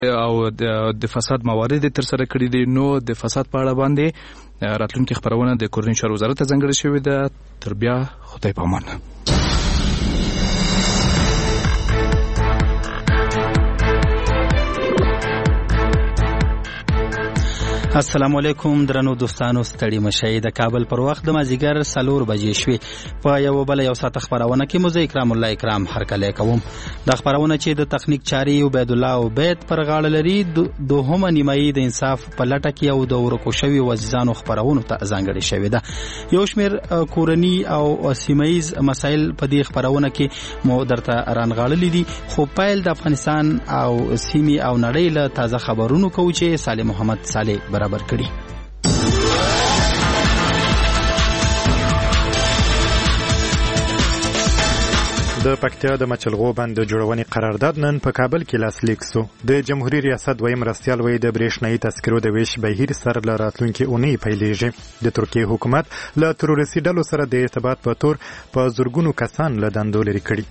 او د فساد موارد تر سره کړی دي. نو د فساد په اړه باندې راتلونکي خبرونه د کورنۍ چارو وزارت ته ځانګړې شوې ده. تر بیا خدای پامان. السلام علیکم درنو دوستانو، ستړي مشئ. د کابل پر وخت د مازیګر 4 بجې شوې. په یو ساعت خبرونه کې مزه اکرام الله اکرام هرکلی کوم. د خبرونه چې د تخنیک چاري عبید الله عبید پر غاړه لري، دوهمه نیمایي د انصاف په لټه کې او د ورکو شوي وزیزانو خبرونه ته ځانګړې شوې ده. یو شمېر کورني او سیمایي مسایل په دې خبرونه کې مو درته رانغاړلي دي، خو پیل د افغانستان او سیمې او نړۍ له تازه خبرونو کوو چې صالح محمد صالح برابر کړي. د پکتیا د مچلغو بند د جوړونې قرارداد نن په کابل کې لاسلیک شو. د جمهوریت ریاست دویم مرستیال وایي د برېښنايي تذکرو د ویش بهیر سره له راتلونکي اونۍ پیلېږي. د ترکیې حکومت له تروریستي ډلو سره د ارتباط په تور په زرګونو کسان له دندو لرې کړي.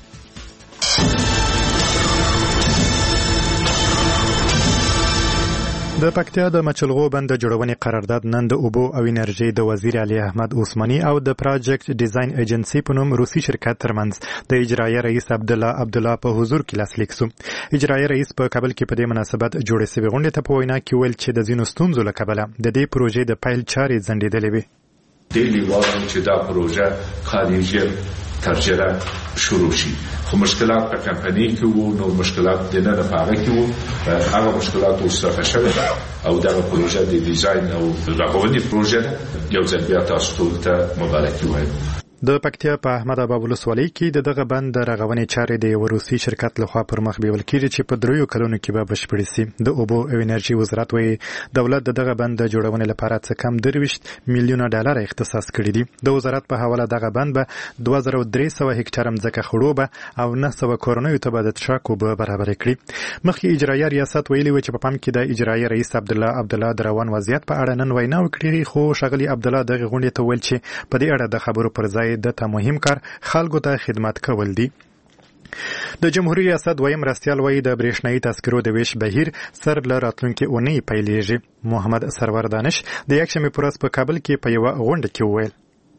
د پکتیا د مچلغو بند د جوړونې قرارداد نن د اوبو او انرژي د وزیر علي احمد عثماني او د پروجیکټ ډیزاین ایجنسی په نوم روسي شرکت ترمنځ د اجرایه رئیس عبدالله په حضور کې لاسلیک شو. اجرایه رئیس په کابل کې په دې مناسبت جوړې شوې غونډې ته په وینا کې ویل چې د ځینو ستونزو له کبله د دې پروژې د پیل چارې ځنډېدلې وې. ډېری وایي چې دا پروژه خارجي ترجمه شروع شي، خو مشکلات په کمپنی کې وو. نو مشکلات د نه لپاره کې وو، هغه مشکلات اوس رفع شوي او دا پروژه د ډیزاین او رغونې پروژه یو ځل بیا تاسو ته مبارکي وایم. د پکتیا په احمد اباد ولسوالۍ کې دغه بند د رغونې چارې د یو روسي شرکت لخوا پر مخ بیول کېږي چې په 3 کلونو کې به بشپړې شي. د اوبو او انرژي وزارت وایي دولت دغه بند د جوړونې لپاره څه کم 23 میلیونه ډالر اختصاص کړي دي. د وزارت په حواله دغه بند به 2300 هکټار ځمکه خړوبه او 900 کورنیو ته به د څښاک اوبه برابر کړي. مخکې اجرایه ریاست ویلي و چې په پام کې د اجرایه رئیس عبدالله د روان وضعیت په اړه نن وینا وکړي، خو ښاغلي عبدالله دغه غونډې ته ویل چې په دې اړه د خبرو پر ځای د ته مهم کار خلکو ته خدمت کول دي. د جمهوریت ریاست دویم مرستیال وایي د برېښنايي تذکرو د ویش بهیر سر له راتلونکي اونۍ پیلېږي. محمد سرور دانش د یکشنبې په ورځ په کابل کې په یوه غونډه کې وویل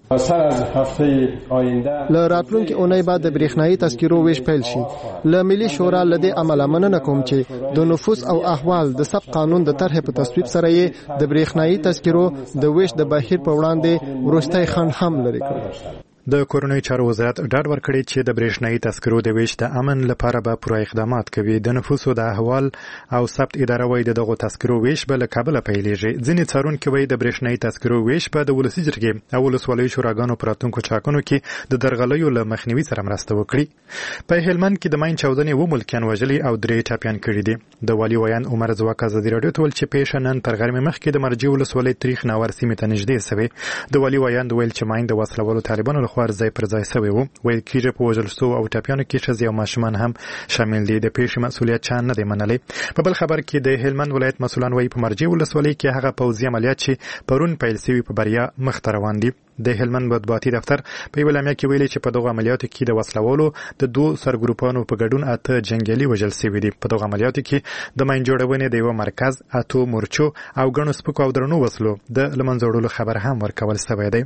له راتلونکي اونۍ بعد د برېښنايي تذکرو ویش پیل شي. له ملي شورا له دې عمله مننه کوم چې د نفوس او احوال د سب قانون د طرح په تصویب سره یې د برېښنايي تذکرو د ویش د بهیر په وړاندې وروستی خنډ هم لرې کړ. د کورنۍ چارو وزارت ډاډ ورکړی چې د برېښنايي تذکرو د ویش د امن لپاره به پوره اقدامات کوي. د نفوسو د احوال او ثبت اداره وایي دغه تذکرو ویش به له کابله پیلېږي. ځینې څارونکي وایي د برېښنايي تذکرو ویش به د ولسي جرګې او ولسوالیو شوراګانو په راتلونکو ټاکنو کې د درغلیو له مخنیوي سره مرسته وکړي. په هلمند کې د ماین چاودنې 2 ملکیان وژلي او 3 ټپیان کړي دي. د والي ویان عمر ځواک ازادي راډیو ته ویل چې پیښه نن تر غرمې مخکې د مرجې ولسوالۍ تاریخ ناور سیمې ته نږدې شوې. د والي ویان ویل چې ماین د وسلوالو طالبانو لخوا ځای پر ځای سوی وو. ویل کېږي په وژل شوو او ټپیانو کې ښځې او ماشومان هم شامل دي. د پیښې مسؤلیت چا نه دی منلی. په بل خبر کې د هلمند ولایت مسؤلان وایي په مرجې ولسوالۍ کې هغه پوځي عملیات چې پرون پیل شوي په بریا مخته روان دي. د هلمند مطبوعاتي دفتر په یوه اعلامیه کې ویلي چې په دغه عملیاتو کې د وسلوالو د 2 سرګروپانو په ګډون 8 جنګیالي وژل شوي دي. په دغه عملیاتو کې د ماین جوړونې د یو مرکز 8 مورچو او ګڼو سپکو او درنو وسلو د له منځه وړلو خبر هم ورکول شوی دی.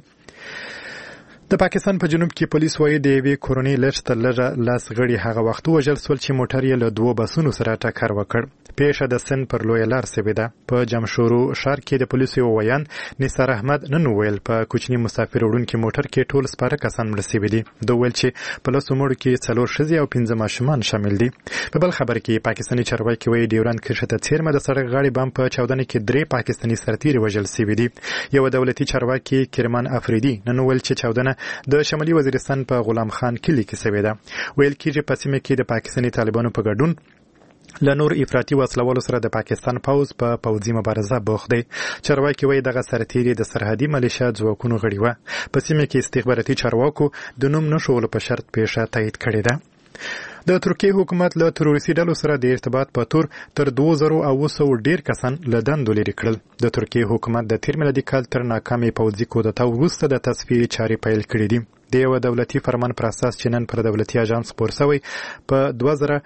د پاکستان په جنوب کې پولیس وایي د یوې کورنۍ لږ تر لږه 10 غړي هغه وخت وژل شول چې موټر یې له 2 بسونو سره ټکر وکړ. پیښه د سند پر لویه لار شوې ده. په جمشورو ښار کې د پولیسو یو ویان نثار احمد نن وویل په کوچني مسافر وړونکي موټر کې ټول سپاره کسان مړه شوي دي. ده ویل چې په لسو مړو کې 4 ښځې او 15 ماشومان شامل دي. په بل خبر کې پاکستاني چارواکي وایي ډیورند کرښې ته څیرمه د سړک غاړې بم په چاودنې کې 3 پاکستاني سرتیري وژل شوي دي. یو دولتي چارواکي کرمان افریدي نن ویل چې چاودنه د شمالي وزیرستان په غلام خان کلی کې شوې ده. ویل کېږي په سیمه کې د پاکستاني طالبانو په ګډون له نور افراطي وسلوالو سره د پاکستان پوځ په پوځي مبارزه بوخت دی. چارواکي وایي دغه سرتیري د سرحدي ملیشیا ځواکونو غړي وه. په سیمه کې استخباراتي چارواکو د نوم نښولو په شرط پیښه تایید کړې ده. د ترکیې حکومت له تروریستي ډلو سره د ارتباط په تور تر 2900 ډیر کسان له دندو لرې کړل. د ترکیې حکومت د تیر میلادي کال تر ناکامې پوځي کودتا وروسته د تصفیې چارې پیل کړې دي. د یو دولتي فرمان پر اساس چې نن پر دولتي اژانس خپور شوی په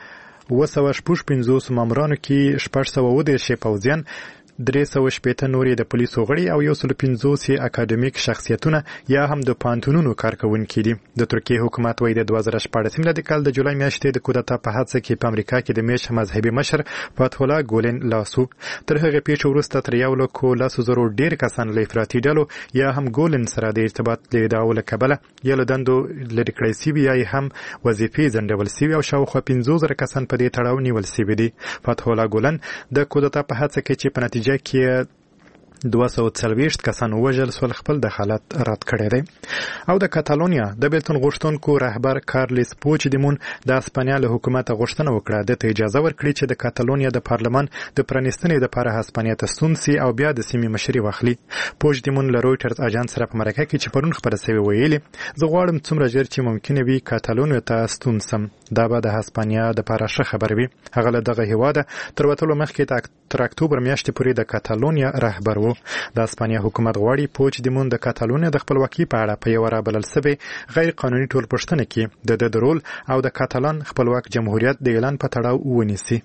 255 مامورانو کې 610 پوځیان 380 نورې د پولیسو غړي او 150 اکاډمیک شخصیتونه یا هم د پانتونونو کارکونکي دي. د ترکیه حکومت وايي د 2014 میلادي کال د جولای میاشتې د کودتا په حادثه کې په امریکا کې د میش مذهبي مشر فتح الله ګولن لاسو. تر هغه پیښې وروسته تر 1,00,000 ډیر کسان له افراطي ډلو یا هم ګولن سره د ارتباط لیداو له کبله یا له دندو لرې کړی سوي یا هم وظیفې ځنډول سوي او شاوخوا 15,000 کسان په دې تړاو نیول سوي دي. فتح الله ګولن د کودتا په حادثه کې چې په نتیجه کې 240 کسان وژل سول خپل د حالت رد کړی دی. او د کاتالونیا د بیلتون غوښتونکو رهبر کارلس پوچدیمون د اسپانیا له حکومت غوښتنه وکړه د اجازه ورکړي چې د کاتالونیا د پارلمان د پرانیستنې لپاره هسپانیا ته ستون سي او بیا د سیمې مشري واخلي. پوچدیمون له رويټرز اژانس سره په مرکه کې چې پرون خبره شوې ویلي زه غواړم څومره ژر چې ممکن وي کاتالونیا ته ستون سم. دا به د هسپانیا د لپاره ښه خبر وي. هغه له دغه هیواده تر وتلو مخکې تر اکتوبر میاشتې پورې د کاتالونیا رهبر و. د اسپانیا حکومت غواړي پوچدیمون د کاتالونیا د خپلواکۍ په اړه په یو رابلل سوي غیر قانوني ټولپوښتنه کې د رول او د کاتالان خپلواک جمهوریت د اعلان په تړاو ونیسي.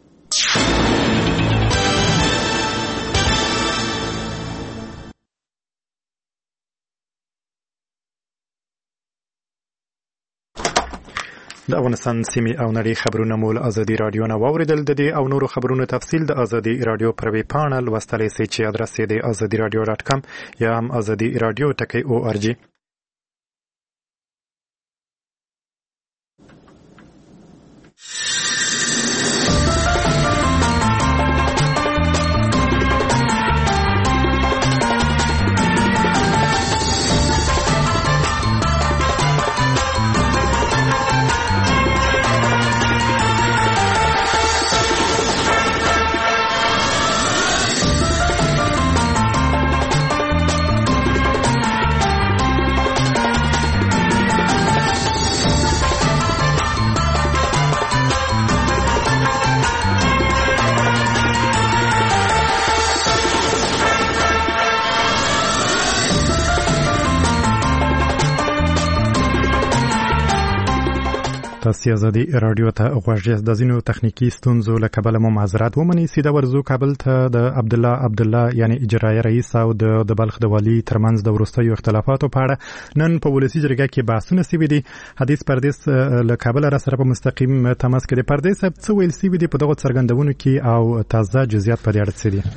د افغانستان سیمې او نړۍ خبرونه مول ازادي رادیو نه واوریدل. د دې او نورو خبرونو تفصیل د ازادي رادیو پر ویب پاڼه لوستلی سئ چې ادرس یې د azadiradio.com یا هم azadiradio.org. تاسو ازادي رادیو ته غوږ د زینو تخنیکی ستونزو له کبله مو معذرت ومنئ. سیده ورزو کابل ته د عبدالله یعنی اجرایه رئیس او د بلخ د والی ترمنځ د وروستیو اختلافاتو په اړه نن په ولسی جرګه کې بحثونه سوي دي. حدیث پردیس له کابل را سره په مستقیم تماس کې دی. پردیس څه ویل سوي دي په دغه څرګندونو کې او تازه جزئیات په دې اړه څه دي؟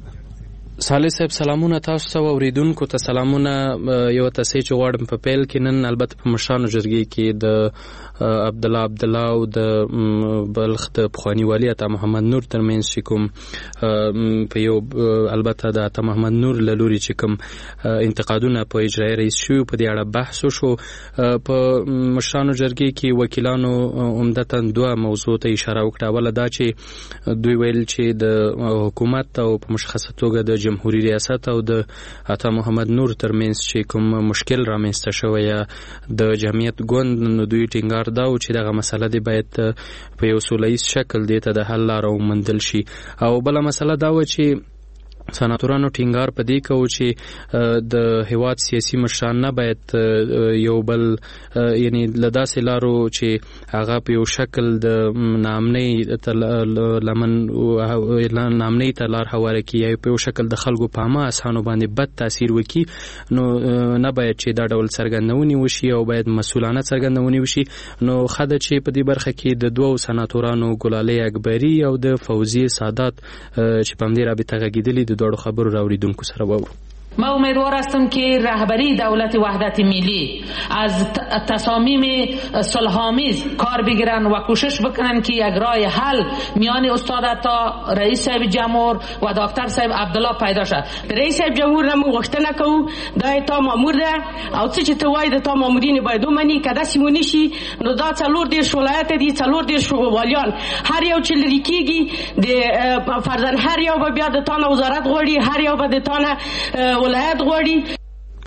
صالح صاحب سلامونه تاسو ته اوریدونکو ته سلامونه. یو تاسو چې غواړم په پیل کې نن البته په مشرانو جرګې کې د عبدالله او د بلخ د پخوانی والی عطا محمد نور ترمنځ چې کوم په یو البته د عطا محمد نور له لوري چې کوم انتقادونه په اجرایي رئیس شو په دې اړه بحث وشو. په مشرانو جرګې کې وکیلانو عمدتاً دوه موضوع ته اشاره وکړه. اوله دا چې دوی ویل چې د حکومت او په مشخصه توګه د جمهوریت ریاست او د عطا محمد نور ترمنځ چې کوم مشکل رامنځته شوی یا د جمعیت ګوند نو دوی ټینګار دا او چې دغه مسله دی باید په یو سولهییز شکل دی ته د حل لاره وموندل شي. او بله مسله دا و چې سناتورانو ټینګار په دې کوي چې د هیواد سیاسي مشران نه باید یو بل یعنی لداسې لارو چې هغه په یو شکل د نامنۍ ته لار هواره کړي یا په یو شکل د خلکو په عامه اسانو باندې بد تاثیر وکړي. نو نه باید چې دا ډول څرګندونې وشي او باید مسؤلانه څرګندونې وشي. نو خده چې په دې برخه کې د دوو سناتورانو ګلالۍ اکبري او د فوزیه سادات چې په همدې رابطه غږېدلي دوړو خبرو راوریدونکو سره وو. ما امیدوار هستم که رهبری دولت وحدت ملی از تصامیم صلح‌آمیز کار بگیرن و کوشش بکنن که یک راه حل میان استاد عطا، رئیس صاحب جمهور و دکتر صاحب عبدالله پیدا شد. رئیس صاحب جمهور نمو غوښتنه کوو دا تا مامور ده او څه چې ته وایې د تا مامورین باید ومني که داسې ونه شي نو دا 4 ولایت دي 4 والیان هر یو چې لرې کېږي د فرضاً هر یو به بیا د تا نه وزارت غواړي، هر یو به د تا نه ولایت غواړي.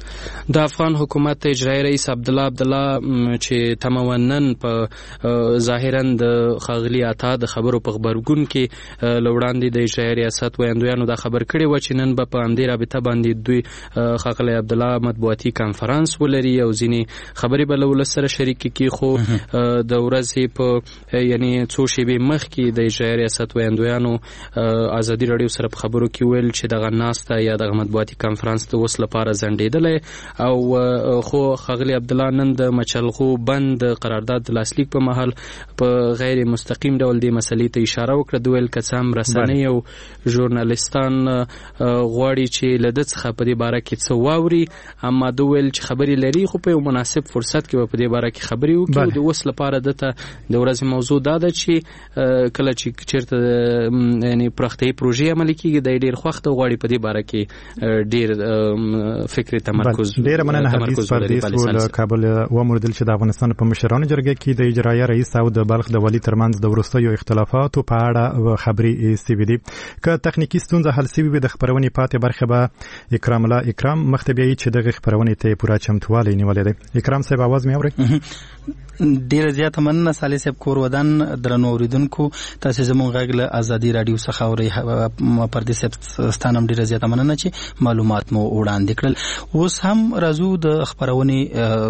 د افغان حکومت اجرایی رئیس عبدالله چې تمونن په ظاهرا د خاغلی عطا د خبرو په خبرګون کې لوړاندې د اجرایی ریاست ویاندویانو دا خبر کړی و چې نن به په همدې رابطه باندې دوی خاغلی عبدالله مطبوعاتي کانفرنس ولري او ځینې خبرې به له ولس سره شریک کړي. خو د ورځې په یعنی څو شېبې مخکې د اجرایی ریاست ویاندویانو ازادي راډیو سره په خبرو کې ویل چې دغه ناسته یا دغه مطبوعاتي کانفرنس د اوس لپاره ځنډېدلی او خو ښاغلي عبدالله نن د مچلغو بند قرارداد د لاسلیک په مهال په غیر مستقیم ډول دې مسلې ته اشاره وکړه. د ویل که څه هم رسنۍ او ژورنالستان غواړي چې له ده څخه په دې باره کې څه واوري، اما د ویل چې خبرې لري خو په یو مناسب فرصت کې به په دې باره کې خبرې وکړي. د اوس لپاره دته د ورځې موضوع دا ده چې کله چې چېرته یعنې پراختیایي پروژې عملي کېږي دی ډېر خوښ ته غواړي په دې باره کې ډېر فکري تمرکز. ډېره مننه حفیظ پردیس و له کابل وموردل چې د افغانستان په مشرانو جرګه کې د اجرایه رئیس او د بلخ د والي ترمنځ د وروستیو اختلافاتو په اړه خبرې ایستې دي. که تخنیکي ستونزه حل شوې وي د خپرونې پاتې برخه به اکرام الله اکرام مخته بیایي چې دغه خپرونې ته پوره چمتوالی نیولی دی. اکرام صاحب आवाज مې اورئ؟ ډیره زیاته مننه صالح صاحب. کور ودان درنو اوریدونکو تاسو زموږ غږ له ازادي رادیو څخه اورئ. پردیس صاحب ستانم ډیره زیاته مننه چې معلومات مو وړاندې کړل. اوس هم راځو د خبرونې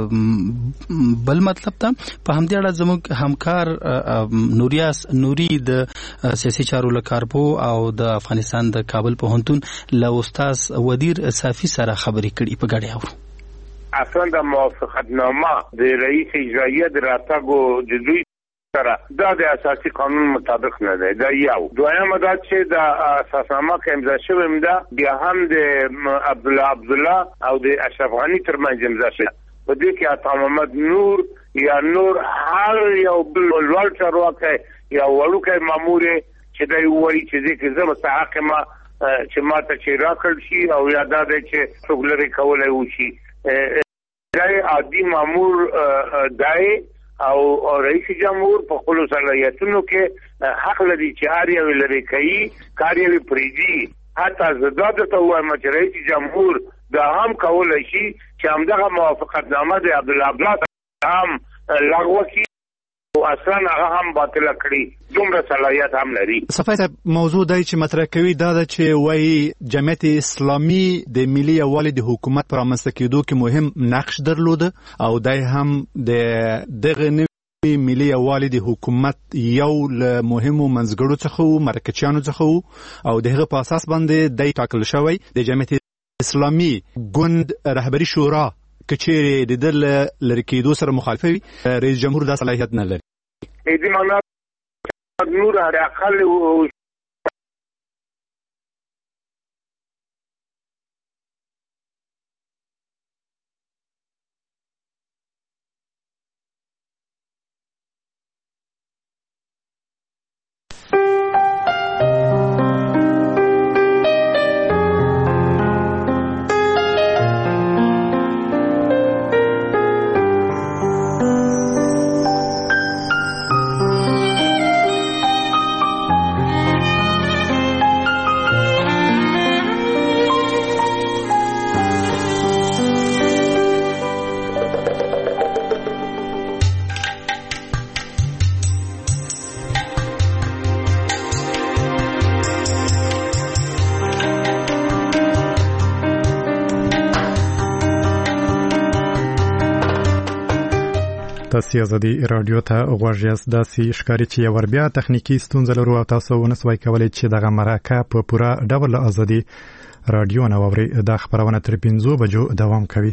بل مطلب ته. په همدې اړه زموږ همکار نوري د سیاسي چارو له کارپو او د افغانستان د کابل پوهنتون له استاد ودیر صافي سره خبرې کړي. په ګډه اورو. اصلا د موافقتنامه د رئیس اجرایه د راتګو د دوی سره دا د اساسي قانون مطابق نه دی. دا یو. دویمه دا چې د اساسنامه کې امضا شوې ده بیا هم د عبدالله او د اشرف غني ترمنځ امضا شوې. په دې کې عطا محمد نور یا نور هر یو بل ولور چارواکی یا وړوکی مامور چې دی وایي چې دې کې زه مستحق ما چې ما ته چې راکړل شي او یا دا دی چې څوک لرې کولی وشي. دای عادي مامور دای او رئیس جمهور په خپل صلاحیتونو کې حق لري چې هر یو لري کوي کار یې پریږدي. حتی زداد ته وایم چې رئیس جمهور دا هم کولای شي چې همدغه موافقتنامه د عبدالله هم لغوه کړي او اصلا هغه هم باطل کړي. دومره صلاحیت هم لري. صفای صاحب موضوع دی چې مطرح کوي دا ده چې وایي جمعیت اسلامي د ملي یووالي د حکومت پر رامنځته کېدو کې مهم نقش درلوده او دی هم دغه نوي ملي یووالي د حکومت یو له مهمو منځګړو څخه و مرکچیانو څخه و او د هغه په اساس باندې دی ټاکل شوی د جمعیت اسلامي ګوند رهبري شورا کچېرې د ده لرې کېدو سره مخالفه وي. رئیس جمهور دا صلاحیت نه لري. دې معنا نور على اقل تاسو ازادي رادیو ته غوږ یاست. داسې ښکاري چې یو ور بیا تخنیکي ستونزه لرو او تاسو ونسوای کولی چې دغه مرکه په پوره ډول ازادي رادیو نه واورئ. دا خبرونه تر 5 بجو دوام کوي.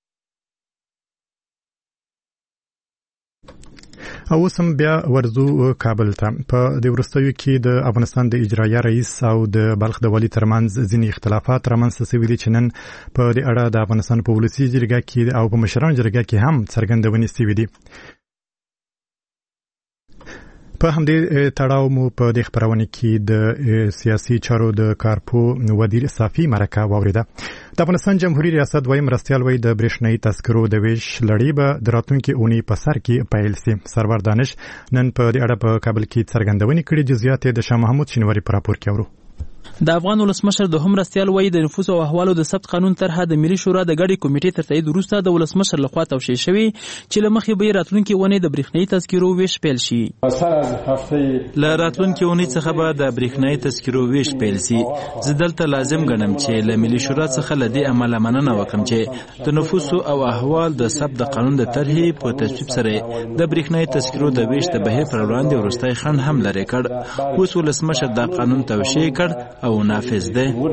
او سم بیا ورزو کابل ته. په د وروستیو کې د افغانستان د اجرایه رئیس او د بلخ د والي ترمنځ ځینې اختلافات رامنځته شوي دي چې نن په دې اړه د افغانستان په ولسي جرګه کې او په مشرانو جرګه کې هم څرګندونې شوي دي. په همدې تړاو مو په دې خبرونه کې د سیاسي چارو د کارپو ودیر صافي مرکه واوریده. د افغانستان جمهوریت ریاست دویم مرستیال وایي د برېښنايي تذکرو د ویش لړۍ به د راتلونکي اونۍ په سر کې پیل شي. سرور دانش نن په دې اړه په کابل کې څرګندونې کړې. جزئیات د شاه محمود شینواري په راپور کې اورو. د افغان ولسمشر دوهم مرستیال وایي د نفوس او احوالو د ثبت قانون طرحه د ملي شورا د ګډې کمیټې تر تایید وروسته د ولسمشر لخوا توشیح شوې چې له مخې به راتلونکي اونۍ د برېښنايي تذکرو ویش پیل شي. له راتلونکي اونۍ څخه به د برېښنايي تذکرو ویش پیل شي. زه دلته لازم ګڼم چې له ملي شورا څخه له دې عمله مننه وکړم چې د نفوس او احوال د ثبت د قانون د طرحې په تصویب سره د برېښنايي تذکرو د ویش د بهیر پر وړاندې وروستی خنډ هم لرې کړ. اوس ولسمشر دا قانون توشیح کړ او نافذ دی. په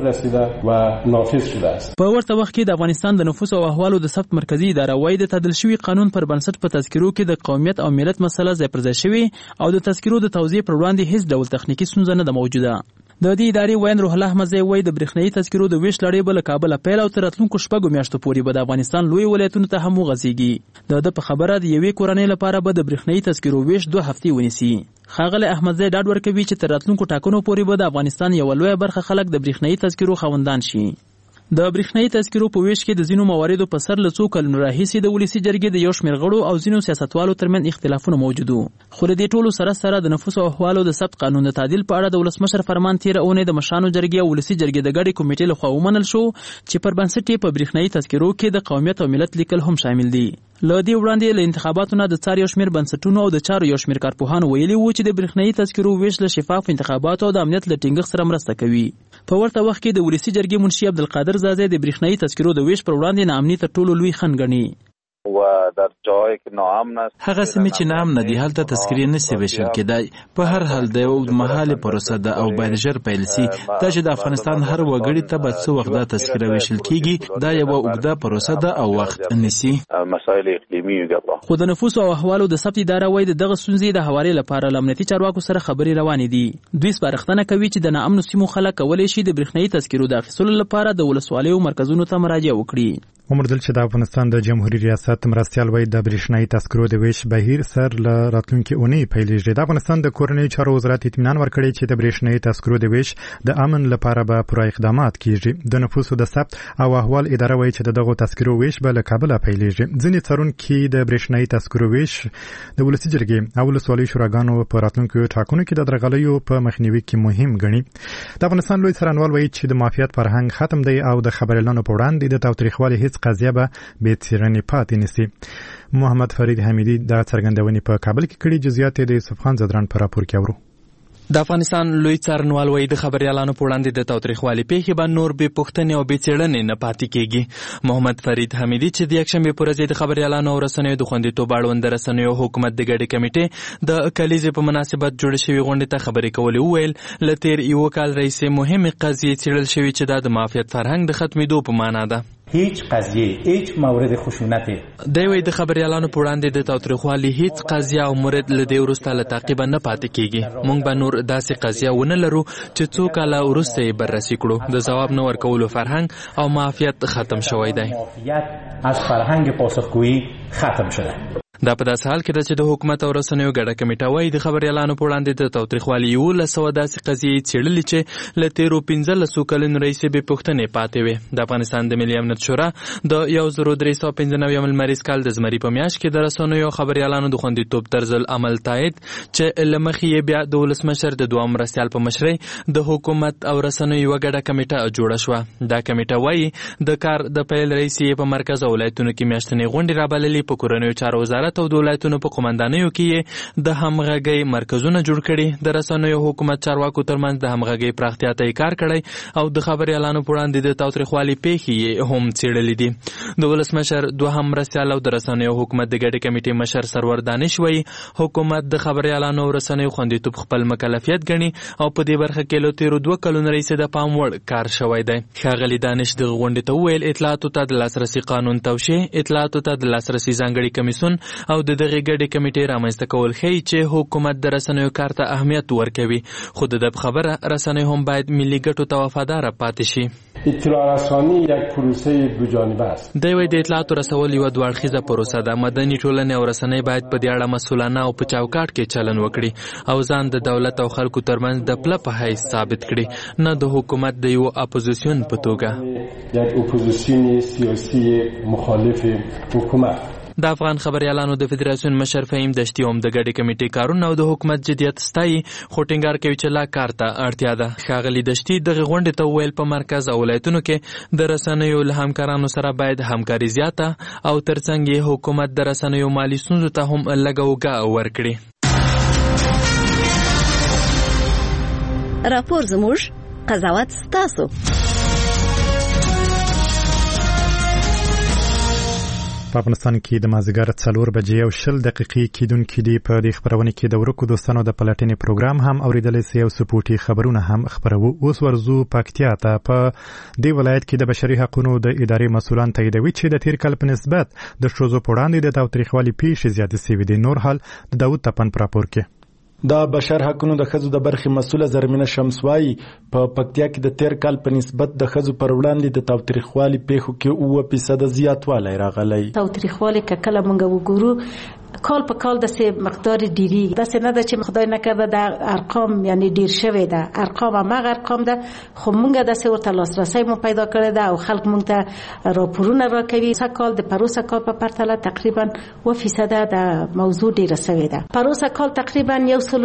ورته وخت کې د افغانستان د نفوس او احوالو د ثبت مرکزی اداره وایي د تعدیل شوي قانون پر بنسټ په تذکرو کې د قومیت او ملت مسله ځای پر ځای شوې او د تذکرو د توزیع پر وړاندې هیڅ ډول تخنیکي ستونزه نه ده موجوده. د دې ادارې وین روح الله احمدزی وایي د برېښنايي تذکرو د ویش لړۍ به له کابله پیل او تر راتلونکو 6 میاشتو پورې به د افغانستان لوی ولایتونو ته هم وغځېږي. د په خبره د یوې کورنۍ لپاره به د برېښنايي تذکرو ویش 2 هفتې ونیسي. ښاغلی احمدزی ډاډ ورکوي چې تر راتلونکو ټاکنو پورې به د افغانستان یوه لویه برخه خلک د برېښنايي تذکرو خاوندان شي. د برېښنايي تذکرو په ویش کې د ځینو مواردو په سر له څو کلونو راهیسې د ولسي جرګې د یو شمېر غړو او ځینو سیاستوالو ترمنځ اختلافونه موجود وو. خو د دې ټولو سره سره د نفوس او احوالو د ثبت قانون د تعدیل په اړه د ولسمشر فرمان تېره اونۍ د مشرانو جرګې او ولسي جرګې د ګډې کمیټې لخوا ومنل شو چې پر بنسټ یې په برېښنايي تذکرو کې د قومیت او ملت لیکل هم شامل دي. له دې وړاندې له انتخاباتو نه د څار یو شمېر بنسټونو او د چارو یو شمېر کارپوهانو ویلي وو چې د برېښنايي تذکرو ویش له شفاف انتخاباتو او د امنیت له ټینګښت سره مرسته کوي. په ورته وخت کې د ولسي جرګې منشي عبدالقادر زازی د برېښنايي تذکرو د ویش پر وړاندې ناامني تر ټولو لوی خنډ ګڼي. هغه سیمې چې ناامنه دي هلته تذکرې نشي ویشل کېدای. په هر حال د یو اوږدمهالې پروسه ده او باید ژر پیل سي. دا چې د افغانستان هر وګړي ته به څه وخت دا تذکره ویشل کېږي دا یوه اوږده پروسه ده او وخت نیسي. خو د نفوس او احوالو د ثبت اداره وایي د دغه ستونزې د هواري لپاره له امنیتي چارواکو سره خبرې روانې دي. دوی سپارښتنه کوي چې د ناامنو سیمو خلک کولی شي د برېښنايي تذکرو د اخیستلو لپاره د ولسوالیو مرکزونو ته مراجعه وکړي. عمر دل چې د افغانستان د جمهوریت ریاست مرستیال وایي د برېښنايي تذکرو د ویش بهیر سر له راتلونکي اونۍ پیلېږي. د افغانستان د کورنیو چارو وزارت اطمینان ورکړی چې د برېښنايي تذکرو د ویش د امن لپاره به پوره اقدامات کیږي. د نفوسو د ثبت او احوال اداره وایي چې دغه تذکرو ویش به له کابله پیلېږي. ځینې څارونکي د برېښنايي تذکرو ویش د ولسي جرګې او ولسوالیو شوراګانو په راتلونکو ټاکنو کې د درغلیو په مخنیوي کې مهم ګڼي. د افغانستان لوی څارنوال وایي چې د مافیات فرهنګ ختم دی او د خبريالانو په وړاندې د تاوتریخوالي هیڅ قضیه به بې څېړنې پاتې نشي. محمد فرید حمیدي دا څرګندونې په کابل کې کړي. جزئیات د یوسف خان زدران په راپور کې اورو. د افغانستان لوی څارنوال وایي د خبريالانو په وړاندې د تاوتریخوالي پیښې به نور بې پوښتنې او بې څېړنې نه پاتې کېږي. محمد فرید حمیدي چې د یکشنبې په ورځ د خبريالانو او رسنیو د خوندیتوب اړوند د رسنیو حکومت د ګډې کمیټې د کلیزې په مناسبت جوړې شوې غونډې ته خبرې کولې وویل له تېر یوه کال راهیسې مهمې قضیې څېړل شوي چې دا د مافیت فرهنګ د ختمېدو په معنا ده. هیچ قضیه هیچ مورد خشونت دوی د خبريالانو په وړاندې د تاوتریخوالي هیڅ قضیه او مورد له دې وروسته له تعقیب نه پاتې کیږي. موږ به نور داسې قضیه ونه لرو چې څو کاله وروسته یې بررسي کړو. د ځواب نه ورکولو فرهنګ او معافیت ختم شوی دی. از فرهنگ پاسخگویی ختم شده. دا په داسې حال کې ده چې د حکومت او رسنیو ګډه کمیټه وایي د خبريالانو په وړاندې د تاوتریخوالي 1100 داسې قضیې څېړلې چې له تېرو 15 کلونو راهیسې بې پوښتنې پاتې وې. د افغانستان د ملي امنیت شورا د 1395 لمریز کال د زمري په میاشت کې د رسنیو او خبريالانو د خوندیتوب طرز العمل تایید چې له مخې یې بیا د ولسمشر د دوام مرستیال په مشرۍ د حکومت او رسنیو یوه ګډه کمیټه جوړه شوه. دا کمیټه وایي د کار د پیل رئیس یې په مرکز او ولایتونو کې میاشتنۍ غونډې رابللې. په کورنیو چارو وزارت او د ولایتونو په قومندانیو کې د همغږۍ مرکزونه جوړ کړي. د رسنیو حکومت چارواکو ترمنځ د همغږۍ پراختیا ته کار کړی او د خبريالانو په وړاندې د تاوتریخوالي پیښې هم څېړلې دي. د ولسمشر دوهم مرستیال او د رسنیو حکومت د ګډې کمیټې مشر سرور دانش وایي حکومت د خبريالانو او رسنیو خوندیتوب خپل مکلفیت ګڼي او په دې برخه کې له تېرو 2 کلونو راهیسې د پام وړ کار شوی دی. ښاغلي دانش دغه غونډې ته وویل اطلاعاتو ته د لاسرسي قانون توشیح، اطلاعاتو ته د لاسرسي ځانګړي کمیسیون او د دغه ګډې کمیټې رامنځته کول ښیي چې حکومت د رسنیو کار ته اهمیت ورکوي. خو د خبره رسنیو هم باید ملي ګټو ته وفاداره پاتې شي. اطلاع رسانی یک پروسه دو جانبه است. دوی د اطلاعاتو رسول یوه دوړخیزه پروسه ده. مدني ټولنې او رسنۍ باید په دې اړه مسؤلانه او په چوکاټ کې چلن وکړي او ځان د دولت او خلکو ترمنځ د پله په حیث ثابت کړي، نه د حکومت د یو اپوزیسیون په توګه. یک اپوزیسیون سیاسی مخالف حکومت. د افغان خبريالانو د فدراسیون مشر فهیم دشتي هم د ګډې کمیټې کارونه او د حکومت جديت ستایي، خو ټینګار کوي چې لا کار ته اړتیا ده. ښاغلي دشتي دغه غونډې ته ویل په مرکز او ولایتونو کې د رسنیو له همکارانو سره باید همکاري زیاته او ترڅنګ یې حکومت د رسنیو مالي ستونزو ته هم لږه اوږه ورکړي. راپور زموږ، قضاوت ستاسو. په افغانستان کې د مازدیګر 4:20 کېدونکې دي. په دې خبرونه کې د ورکو دوستانو د پلټنې پروګرام هم اوریدلی سي او سپورټي خبرونه هم خبرو. اوس ورزو پکتیا ته. په دې ولایت کې د بشري حقوقو د ادارې مسؤلان تاییدوي چې د تیر کال په نسبت د ښځو په وړاندې د تاوتریخوالي پیښې زیاتې سوي دي. نور حال د داود تپن په راپور کې. د بشر حقوقو د ښځو د برخې مسؤله زرمینه شمسوایی په پکتیا کې د تیر کال په نسبت د ښځو پر وړاندې د تاوتریخوالي پیښو کې 9% زیاتوالی راغلی. تاوتریخوالي کله موږ وګورو کال په کال د سه مقدار ډیری د سه نه د چې خدای نه کړه د ارقام یعنی ډیر شوی ده. ارقام هغه ارقام ده خو موږ د سه ورته لاسرسي مو پیدا کړی ده او خلک موږ ته راپورونه راکوي. سه کال د پروسه کال په پرتله تقریبا 9% د موضوع ډیر شوی ده. پروسه کال تقریبا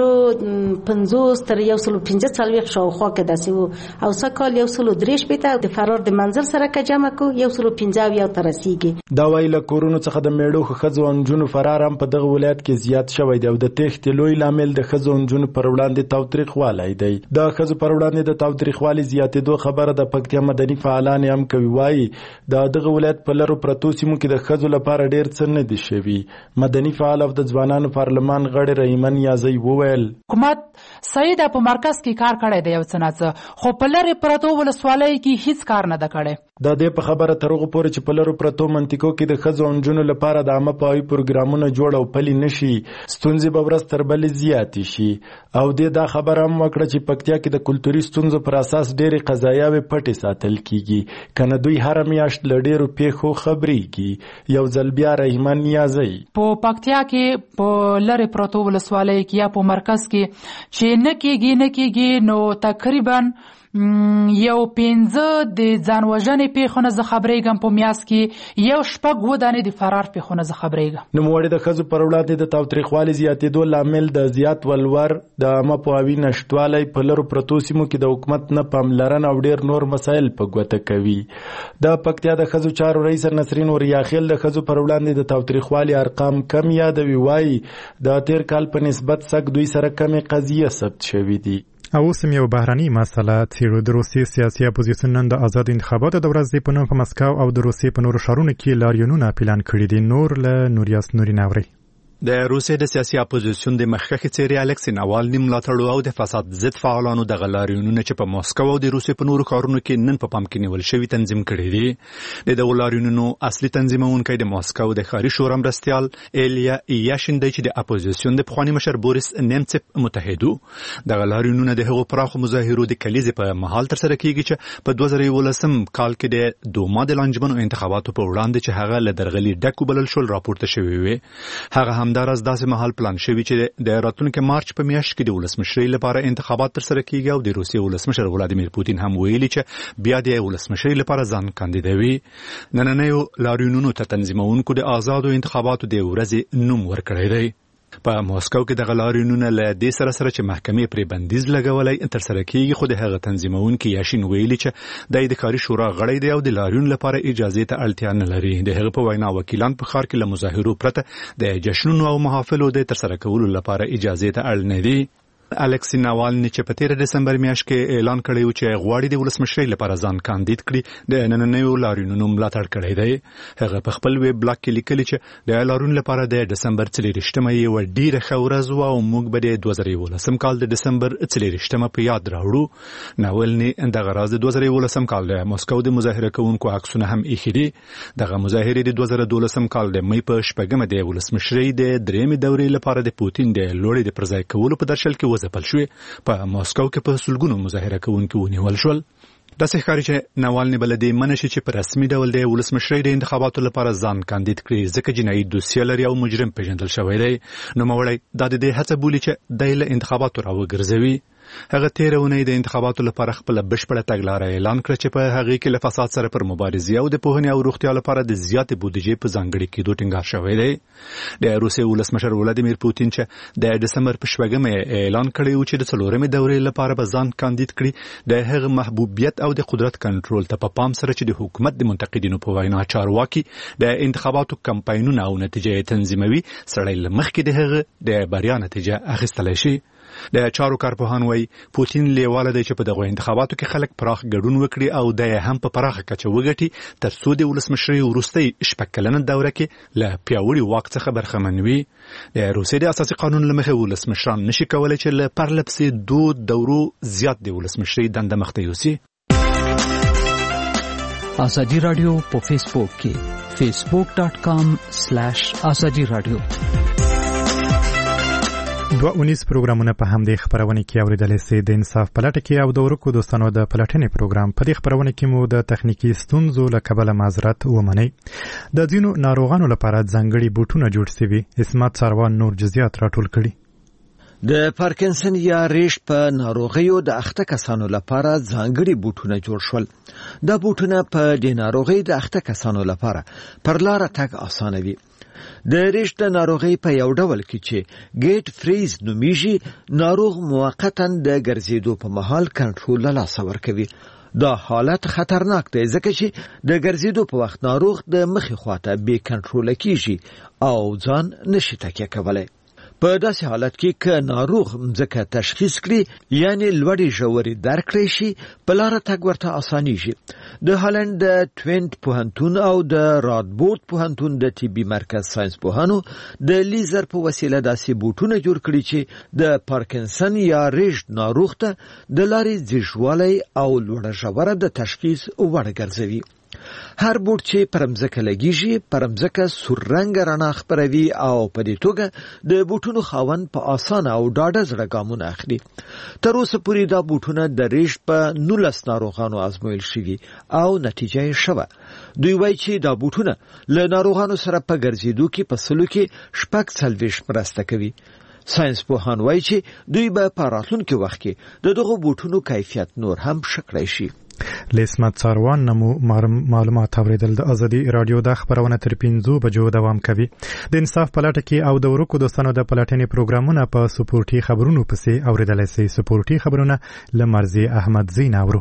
150 تر 145 شاوخوا کې داسې او سه کال 103 بیته د فرار د منزل سره کې جمع کو 150 یو ترسيږي. دا ویله کورونو څخه د میړو خځو او نجونو فرار په دغه ولایت کې زیات شوی دی او د تېښتې لوی لامل د ښځو او نجونو پر وړاندې تاوتریخوالی دی. د ښځو پر وړاندې د تاوتریخوالي زیاتېدو خبره د پکتیا مدني فعالان هم کوي. وایي د دغه ولایت په لرو پرتو سیمو کې د ښځو لپاره ډېر څه نه دي شوي. مدني فعال او د ځوانانو پارلمان غړی رحیمن یازی وویل حکومت صحیح ده په مرکز کې کار کړی دی یو څه نه خو په لرې پرتو ولسوالۍ کې هیڅ کار نه ده کړی. د دې په خبره تر هغه پورې چې په لرو پرتو منطقو کې د ښځو او نجونو لپاره د عامه پوهاوي پروګرامونه جوړ او پلي نشي ستونزې به ورځ تر بلې زیاتې شي. او دې دا خبره هم وکړه چې پکتیا کې د کلتوري ستونزو پر اساس ډېرې قضایاوې پټې ساتل کیږي کنه دوی هر میاشت له ډېرو پیښو خبرېږي. یو ځل بیا رحیمن نیازی په پکتیا کې په لرې پرتو ولسوالۍ کې یا په مرکز کې چې نه کېږي نو تقریبا یو 15 د ځان وژنې پیښونه زه خبرېږم په میاشت کې یو 6 دانې د فرار پیښونه زه خبرېږم. نوموړي د ښځو پر وړاندې د تاوتریخوالي زیاتېدو لامل د زیات ولور د عامه پوهاوي نشتوالی په لرو پرتو سیمو کې د حکومت نه پاملرنه او ډېر نور مسایل په ګوته کوي. د پکتیا د ښځو چارو رئیس نسرین وریاخیل د ښځو پر وړاندې د تاوتریخوالي ارقام کم یادوي. وایي د تیر کال په نسبت سږ دوی سره کمې قضیې ثبت شوي دي. او اوس یو بهرني مسله څیړو. د روسیې سیاسي اپوزیسیون نن د آزاد انتخاباتو د ورځې په نوم په مسکو او د روسیې په نورو ښارونو کې لاریونونه اعلان کړي دي. نور له نوریاس نوري ناوري. د روسیې د سیاسي اپوزیسیون د مخکښ څیرې الکسی ناوالني ملاتړو او د فساد ضد فعالانو د غلاریونونه چې په مسکو او د روسیې په نورو ښارونو کې نن په پام کې نیول شوی تنظیم کړي دي. د غلاریونونو اصلي تنظیمونکی د مسکو د ښاري شورا مرستیال ایلیا یاشین دی چې د اپوزیسیون د پخوانی مشر بوریس نیمڅف متحدو. د غلاریونونه د هغو پراخو مظاهرو د کلیزې په محل تر سره کیږي چې په 2019 کال کې د دوما د لانجمنو انتخاباتو په وړاندې چې هغه له درغلي ډک وبلل شول راپورته شوی وي. هغه همدارس داسې مهال پلان شوی چې د راتلونکي مارچ په میاشت کې د ولسمشرۍ لپاره انتخابات تر سره کیږي او د روسیې ولسمشر ولادیمیر پوتین هم ویلي چې بیا د ولسمشرۍ لپاره ځان کاندیدوي. نننیو لاریونونو ته تنظیمونکو د آزادو انتخاباتو د ورځې نوم ورکړی دی. په مسکو کې د غلاریونونه له دې سره چې محکمې پرې بندیز لګولی تر سره کیږي خو د هغه تنظیمونکي یاشین ویلي چې د ښاري شورا غړی دی او د لاریون لپاره اجازه ته اړتیا نه لري. د هغه په وینا وکیلان په ښار کې له مظاهرو پرته د جشنونو او محافلو د تر سره کولو لپاره اجازه ته اړ نه دي. الکسی ناوالني چې په 13 دسمبر میاشت کې اعلان کړی و چې غواړي د ولسمشرۍ لپاره ځان کاندید کړي د نننیو لاریونونو ملاتړ کړی دی. هغه په خپل ویب بلاګ کې لیکلي چې د لاریون لپاره د دسمبر 24مه یو ډیره ښه ورځ وه او موږ به د 2019 کال د دسمبر 24مه په یاد راوړو. ناولني دغه راز د 2019 کال د مسکو د مظاهره کوونکو عکسونه هم ایښي دي. دغه مظاهرې د 2012 کال د مې په 8مه د ولسمشرۍ د 3مې دورې لپاره د پوتین د لوړې د پرځای کولو په درشل کې ځپل شوې. په مسکو کې په سلګونو مظاهره کوونکي ونیول شول. داسې ښکاري چې ناوالني به له دې منع شي چې په رسمي ډول د ولسمشرۍ د انتخاباتو لپاره ځان کاندید کړي ځکه جنایي دوسیه لري او مجرم پیژندل شوی دی. نوموړی دا د دې هڅه بولي چې دی له انتخاباتو راوګرځوي. هغه تیر اونۍ د انتخاباتو لپاره خپل بشپړه تګلاره اعلان کړه چې په هغه کې له فساد سره پر مبارزه او د پوهنې او روغتیا لپاره د زیاتې بودیجې په ځانګړي کېدو ټینګار شوی دی. د روسیې ولسمشر ولادیمیر پوتین چې د دسمبر په 8 اعلان کړی و چې د 4مې دورې لپاره به ځان کاندید کړي، د هغه محبوبیت او د قدرت کنټرول ته په پام سره چې د حکومت د منتقدینو په وینا چارواکي د انتخاباتو کمپاینونه او نتیجې تنظیموي، سړی له مخکې د هغه د بریا نتیجه اخیستلی شي. د چارو کارپوهان وایي پوتین لیواله دی چې په دغه انتخاباتو کې خلک پراخ ګډون وکړي او د هم په پراخه کچه وګټي تر څو د ولسمشرۍ وروستۍ 6 کلنه دوره کې له پیاوړي واک څخه برخمن وي. د روسیې د اساسي قانون له مخې ولسمشران نشي کولی چې له پرله پسې 2 دورو زیات د ولسمشرۍ دنده مخته یوسي. ازادي رادیو په فیسبوک کې facebook.com/ازادي رادیو. 2 پروګرامونه په همدې خبرونه کې اوریدل سي. د انصاف پلټ کې او د ورکو دوستانو د پلټنې پروګرام په دې خبرونه کې مو د تخنیکی ستونزو له کبله معذرت ومنئ. د ځینو ناروغانو لپاره ځانګړي بوټونه جوړ شوي. اسمت سروان نور جزئیات راټول کړي. د پارکنسن یا ریش په ناروغیو د اخته کسانو لپاره ځانګړي بوټونه جوړ شول. دا بوټونه په د ناروغي د اخته کسانو لپاره پر لار تګ اسانه وي. د ریش د ناروغي په یو ډول کې چې ګیټ فریز نومیږي، ناروغ موقتا د ګرځېدو په مهال کنټرول له لاسه ورکوي. دا حالت خطرناک دی ځکه چې د ګرځېدو په وخت ناروغ د مخې خواته بې کنټرول کیږي او ځان نشي تکیه کولی. په داسې حالت کې که ناروغ مځکه تشخیص کړي یعنی لوړې ژورې درک کړی شي، په لاره تګ ورته اسانیږي. د هالند د توینټ پوهنتون او د رادبورد پوهنتون د طبي مرکز ساينس پوهانو د لیزر په وسیله داسې بوټونه جوړ کړي چې د پارکنسن یا ریش ناروغ ته د لارې ځیږوالی او لوړه ژوره د تشخیص وړ ګرځوي. هر بوټ چې پرمځکه لګیږي پرمځکه سور رنګ رڼا خپروي او په دې توګه د بوټونو خاوند په اسانه او ډاډه زړه ګامونه اخلي. تر اوسه پورې دا بوټونه د ریش په 19 ناروغانو آزمویل شوي او نتیجه یې شوه. دوی وایي چې دا بوټونه له ناروغانو سره په ګرځېدو کې په سلو کې 46 مرسته کوي. ساينس پوهان وایي چې دوی به په راتلونکي وخت کې د دغو بوټونو کیفیت نور هم ښه کړی شي. لسمت ساروان نمو معلومات اوریدل. د ازادي رادیو د خبرونه تر 5 بجو دوام کوي. د انصاف پلټ کې او د ورکو دوستانو د پلټنې پروګرامونه په سپورتي خبرونو پسې اوریدل سي. سپورتي خبرونه لمرزي احمد زین اورو.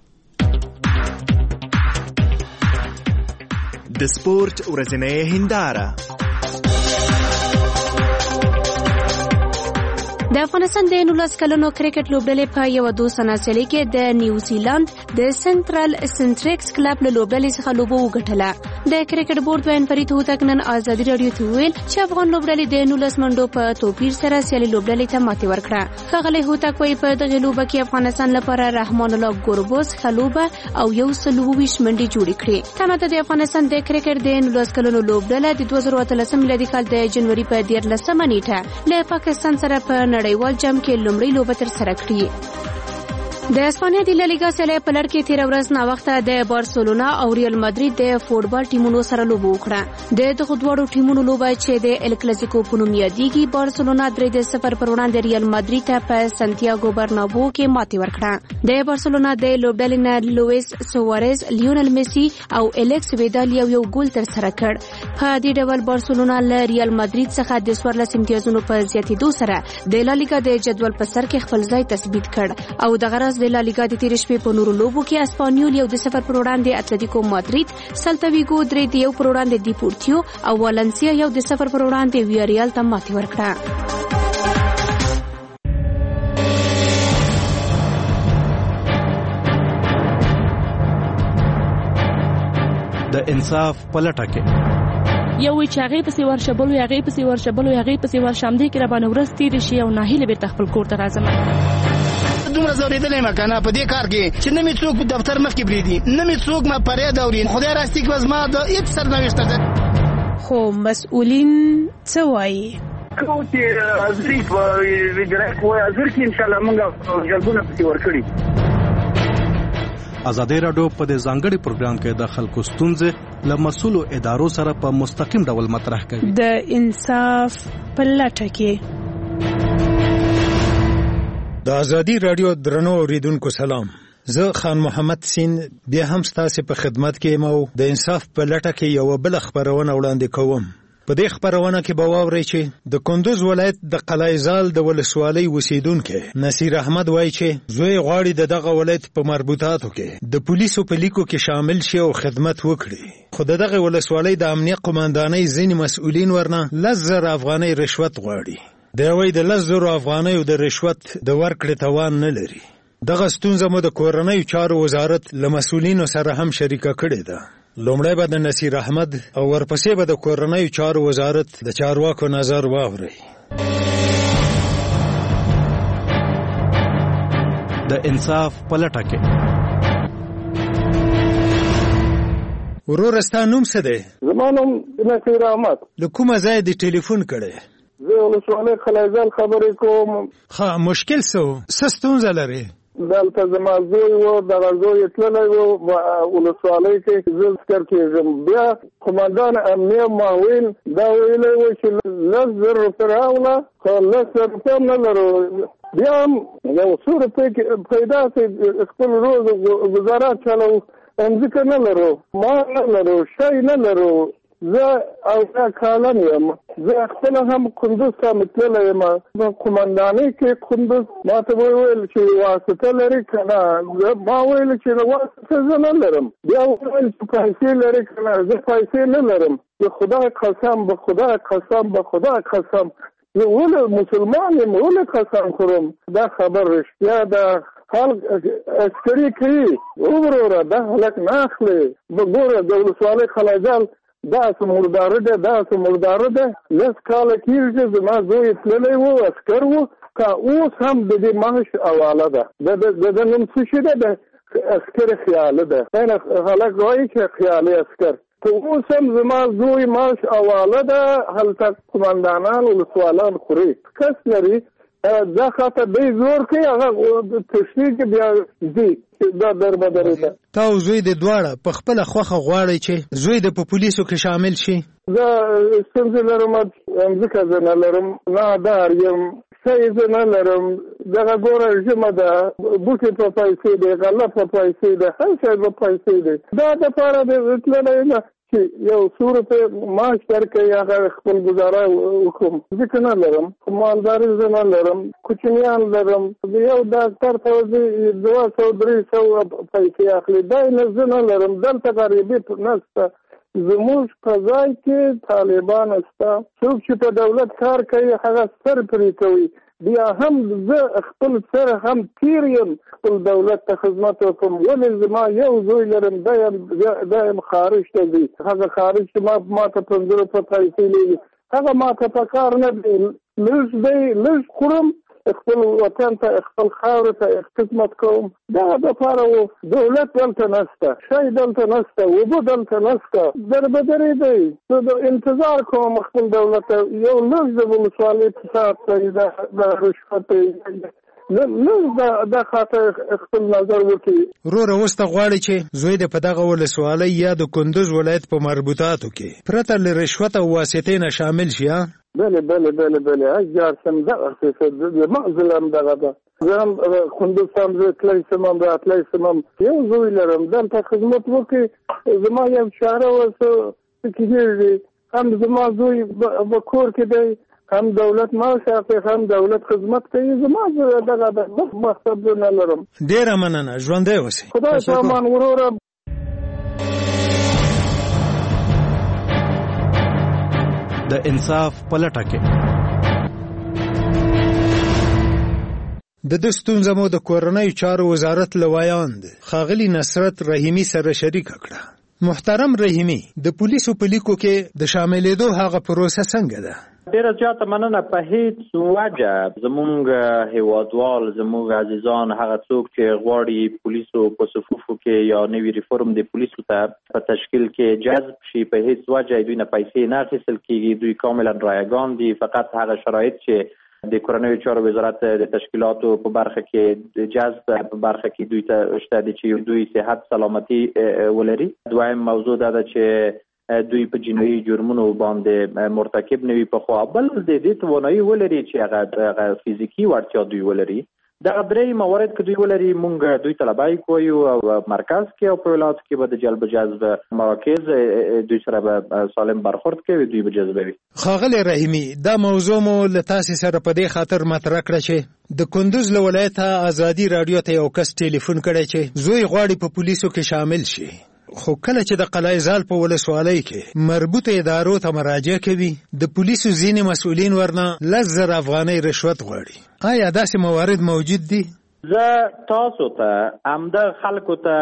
د سپورت ورځنۍ هنداره. د افغانستان د 19 کلنو کرکټ لوبډلې په یو دوستانه سیالي کې د نیوزیلند د سنټرل سنټریکس کلب له لوبډلې څخه لوبه وګټله. د کرکټ بورډ وین فرید هوتک نن ازادي رادیو ته ویل چې افغان لوبډلې د 19 منډو په توپیر سره سیالي لوبډلې ته ماتې ورکړه. ښاغلی هوتک وایي په دغه لوبه کې افغانستان لپاره رحمان الله ګوربوس خلوبه او 120 منډې جوړې کړې. تمه ده د افغانستان د کرکټ د 19 کلنو لوبډله د 2013 میلادي کال د جنوري په 14 نیټه له پاکستان سره په نړیوال جام کې لومړی لوبه تر سره کړې. د اسپانیا د لالیګا سیالۍ په لړ کې تیر ورځ نا وخته د بارسلونا او ریال مادرید د فوټبال ټیمونو سره لوبه وکړه. د دغه دوه ټیمونو لوبه چې د ال کلاسیکو په نوم یادېږي، بارسلونا 3-0 پر وړاندې ریال مادرید ته په سانتیاګو برنابو کې ماتې ورکړه. د بارسلونا د لوبډلې نه لوئیس سوارز، لیونل میسی او الیکس ویدال یو ګول تر سره کړ. په دې ډول بارسلونا له ریال مادرید څخه د 14 امتیازونو په زیاتېدو سره د لالیګا د جدول په سر کې خپل ځای تثبیت کړ او د غرض د لالیګا د تیر شپې په نورو لوبو کې اسپانیول 1-0 پر وړاندې اتلتیکو مادرید، سلتا ویګو 3-1 پر وړاندې دیپورتیو او والنسیا 1-0 پر وړاندې ویاریال ته ماتې ورکړه. د انصاف پلټه کې یو وی چې هغه پسې ورشبل وي، هغه پسې ورشبل وي، هغه پسې ورشم دي کې را باندې ورځ تیر شي او ناهیله بیرته خپل کور ته راځم. دومره زوریدلې مکنه په دې کار کې چې نه می څوک په دفتر مخ کې بریدي، نه می څوک ما پرې دورین. خدای راستي کې وزما د هیڅ سرنوشته ده. خو مسؤلین څه وایي؟ کو چې ازری په ویډرک وای ازر کې ان شاء الله موږ جلبونه پسې ورکړي. ازادي رادیو په دې ځانګړي پروګرام کې د خلکو ستونزې له مسؤلو ادارو سره په مستقیم ډول مطرح کوي. د انصاف په لټه کې د د ازادي رادیو درنو اوریدونکو سلام. زه خان محمد سین بیا هم ستاسو په خدمت کې یم او د انصاف په لټه کې یو بل خبرونه وړاندې کوم. په دې خبرونه کې به واورئ چې د کندوز ولایت د قلعه‌زال د ولسوالۍ اوسیدونکو نصیر احمد وایي چې زوی غواړي دغه ولایت په مربوطاتو کې د پولیسو په لیکو کې شامل شي او خدمت وکړي. خو دغه ولسوالۍ د امنیت قوماندانۍ ځینې مسؤلین ورنه 10,000 افغانۍ رشوت غواړي. دا وایي د 10,000 افغانیو د رشوت د ورکړې توان نه لري. دغه ستونزه مو د کورنیو چارو وزارت له مسؤلینو سره هم شریکه کړې ده. لومړی به د نصیر احمد او ورپسې به د کورنیو چارو وزارت د چارواکو نظر واورئ. د انصاف په لټه کې. ورور ستا نوم څه دی؟ زما نوم نصیر احمد. له کومه ځایه دې ټلیفون کړی؟ زه ولسوالۍ قلعه‌زال خبرې کوم. ښه، مشکل څه ستونزه لري؟ دلته زما زوی و، دغه زوی تللی و ولسوالۍ کې، زه ذکر کېږم. بیا قمندان امنیه معاون دا ویلی و چې 10,000 روپۍ راوړه، خو 10,000 روپۍ هم نه لرو. بیا هم یو څو روپۍ پیدا شي خپل روز ګزاره چلو، ځمکه نه لرو، ما نه لرو، شی نه لرو. زه او دا کالم یم. زه خپل هم کندوز ته متللی یم. قمندانۍ کې کندوز ما ته وویل چې واسطه لري که نه؟ ما ویل چې واسطه زه نه لرم. بیا وویل چې پیسې لري که نه؟ زه پیسې نه لرم. به خدای قسم، به خدای قسم، به خدای قسم، زه ولې مسلمان یم، ولې قسم خورم؟ دا خبر رښتیا ده. خلق عسکري کوي، وګوره دا هلک نه اخلي. ګوره د ولسوالۍ قلعه‌زال داسې مرداره ده، داسې مرداره ده. 10 کاله کېږي زما زوی تللی و، عسکر و، که اوس هم د دې معاش حواله ده. د نوم څه شي ده؟ د عسکر خیاله ده. خلک وایي چې خیالي عسکر. که اوس هم زما زوی معاش حواله ده، هلته قمندانان ولسوالان خوري. کس لري دا خاطر دی زور کوي، هغه تشنیج بیا ځي. دا دربدرې ده. تا او زوی د دواړه په خپله خوښه غواړئ چې زوی د په پولیسو کې شامل شي؟ زه ستونزې لرم، ځکه زه نه لرم، نادار یم، شی زه نه لرم. دغه ګوره ژمه ده، بوټي په پیسې دی، غله په پیسې ده، هر شی په پیسې دی. دا دپاره د تللی نه چې یو څو روپۍ معاش درکوي، هغه خپل ګزاره وکړم. ځکه نه لرم، مالداري زه نه لرم، کوچنیان لرم. یو ډاکټر ته 200-300 پیسې اخلي، دا نه زه نه لرم. دلته غریبي نشته. زموږ په ځای کې طالبان شته. څوک چې په دولت کار کوي هغه سر پرې کوي. بیا هم زه خپل سر هم تیر یم، خپل دولت ته خدمت وکړم. ولې زما یو زوی لرم، دا یم خارج ته ځي. هغه خارج چې ما ته 15 روپۍ پیسې لري، هغه ما ته په کار نه دی. لږ دی، لږ خورم، خپل وطن ته، خپل خاورې ته خدمت کوم. دا دپاره و دولت دلته نشته، شی دلته نشته، اوبه دلته نشته. دربدرې دی. زه انتظار کوم خپل دولت ته یو لږ د ولسوالۍ فساد کوي، د رشوت لږ دا خاطر خپل نظر وکړي. وروره اوس ته غواړي چې زوی د په دغه ولسوالۍ یا د کندوز ولایت په مربوطاتو کې پرته له رشوت او واسطې نه شامل شي؟ بله بله بله بله اجار سم دغه مغزلم دغه ده. زه هم کندوز هم زه تللی سم، هم راتلی سم. یو زوی لرم، دلته خدمت وکړي. زما یو چاره ورته کېږي، هم زما زوی په کور کې دی، هم دولت معاش اخلي، هم دولت خدمت کوي. زما دغه مقصد نه لرم. ډېره مننه، ژوندی اوسئ. خدای په امان وروره. د انصاف په لټه کې. د ستونزه مو د کورنیو چارو وزارت لوایاند ښاغلي نصرت رحیمي سره شریکه کړه. محترم رحیمي، د پولیسو په لیکو کې د شاملېدو هغه پروسه څنګه ده؟ ډیره زیاته مننه. په هیڅ وجه زموږ هیوادوال، زموږ عزیزان، هغه څوک چې غواړي پولیسو په صفوفو کې یا نوی ریفورم د پولیسو ته په تشکیل کې جذب شي، په هیڅ وجه دوی نه پیسې نه اخیستل کېږي. دوی کاملا رایگان دي. فقط هغه شرایط چې د کورنیو چارو وزارت د تشکیلاتو په برخه کې د جذب په برخه کې دوی ته شته دي چې دوی صحت سلامتي ولري. دویم موضوع دا ده چې دوی په جنایي جرمونو باندې مرتکب نه وي پخوا، بل د دې توانایي ولري چې هغه فزیکي وړتیا دوی ولري دغه درې موارد کې دوی ولري مونږ دوی طلبای کوو او مرکز کې او په ولایت کې به د جلب جذب مراکز دوی سره به سالم برخورد کوي دوی به جذبوي. ښاغلی رحیمي دا موضوع مو له تاسې سره په دې خاطر مطرح کړه چې د کندوز له ولایته ازادي راډیو ته یو کس ټلیفون کړی چې زوی غواړي په پولیسو کې شامل شي، خو کله چې د قلعه زال په ولسوالۍ کې مربوطه ادارو ته مراجعه کوي د پولیسو ځینې مسؤلین ورنه 10,000 افغانۍ رشوت غواړي. آیا داسې موارد موجود دي؟ زه تاسو ته همدا خلکو ته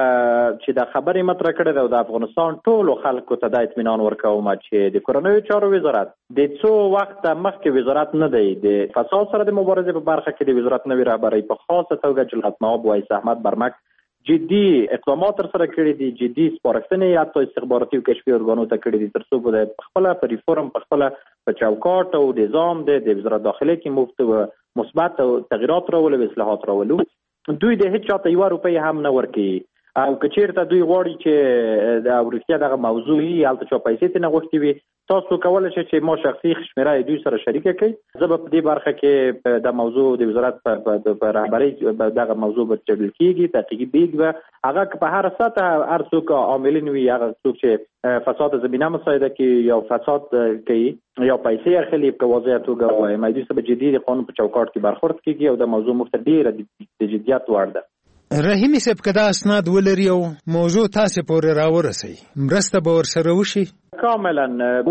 چې د خبرې مطرح کړې ده او د افغانستان ټولو خلکو ته د اطمینان ورکوم چې د کورنیو چارو وزارت د څو وخت مخکې وزارت نه دی د فساد سره د مبارزې په برخه کې د وزارت نوې رهبرۍ په خاصه توګه جلالت مآب وایس احمد برمک جدي اقدامات تر سره کړي دي، جدي سپارښتنې حتی استخباراتي او کشفي ارګانو ته کړي دي تر څو به خپل په ریفورم په خپل په چوکاټ او نظام د وزارت داخله کې مفت مثبت تغیرات راولي او اصلاحات راولي. دوی د هیڅ چاته 1 روپۍ هم نه ورکوي او که چیرته دوی غواړي چې د اورختیا دغه موضوع یې هلته چا پیسې نه غوښتي وي تاسو کولی شئ چې ما شخصي شمیره دوی سره شریکه کړئ. زه به په دې برخه کې د موضوع د وزارت په رهبرۍ دغه موضوع به چلل کېږي تحقیقي بیګ به هغه که په هر سطح هر څوک عاملین وي هغه څوک چې فساد زمینه مساعده کوي یا فساد کوي یا پیسې اخلي په واضح توګه وایم دوی سره جدي د قانون په چوکاټ کې برخورد کېږي او د موضوع مفت ډېره د جدیت وړ ده. رحیمي صاحب که دا اسناد ولري او موضوع تاسې پورې راورسوي مرسته به ورسره وشي؟ کاملا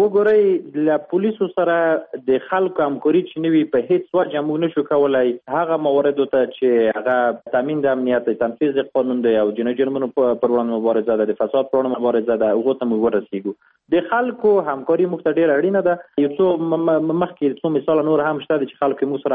وګورئ له پولیسو سره د خلکو همکاري چې نه وي په هیڅ وجه موږ نشو کولی هغه مواردو ته چې هغه تامین د امنیت تنفیذ قانون دی او جنایي جرمونو پر وړاندې مبارزه ده د فساد پر وړاندې مبارزه ده هغو ته موږ ورسیږو. د خلکو همکاري موږ ته ډېره اړینه ده. یو څو مخکې څو مثاله نور هم شته چې خلکو موږ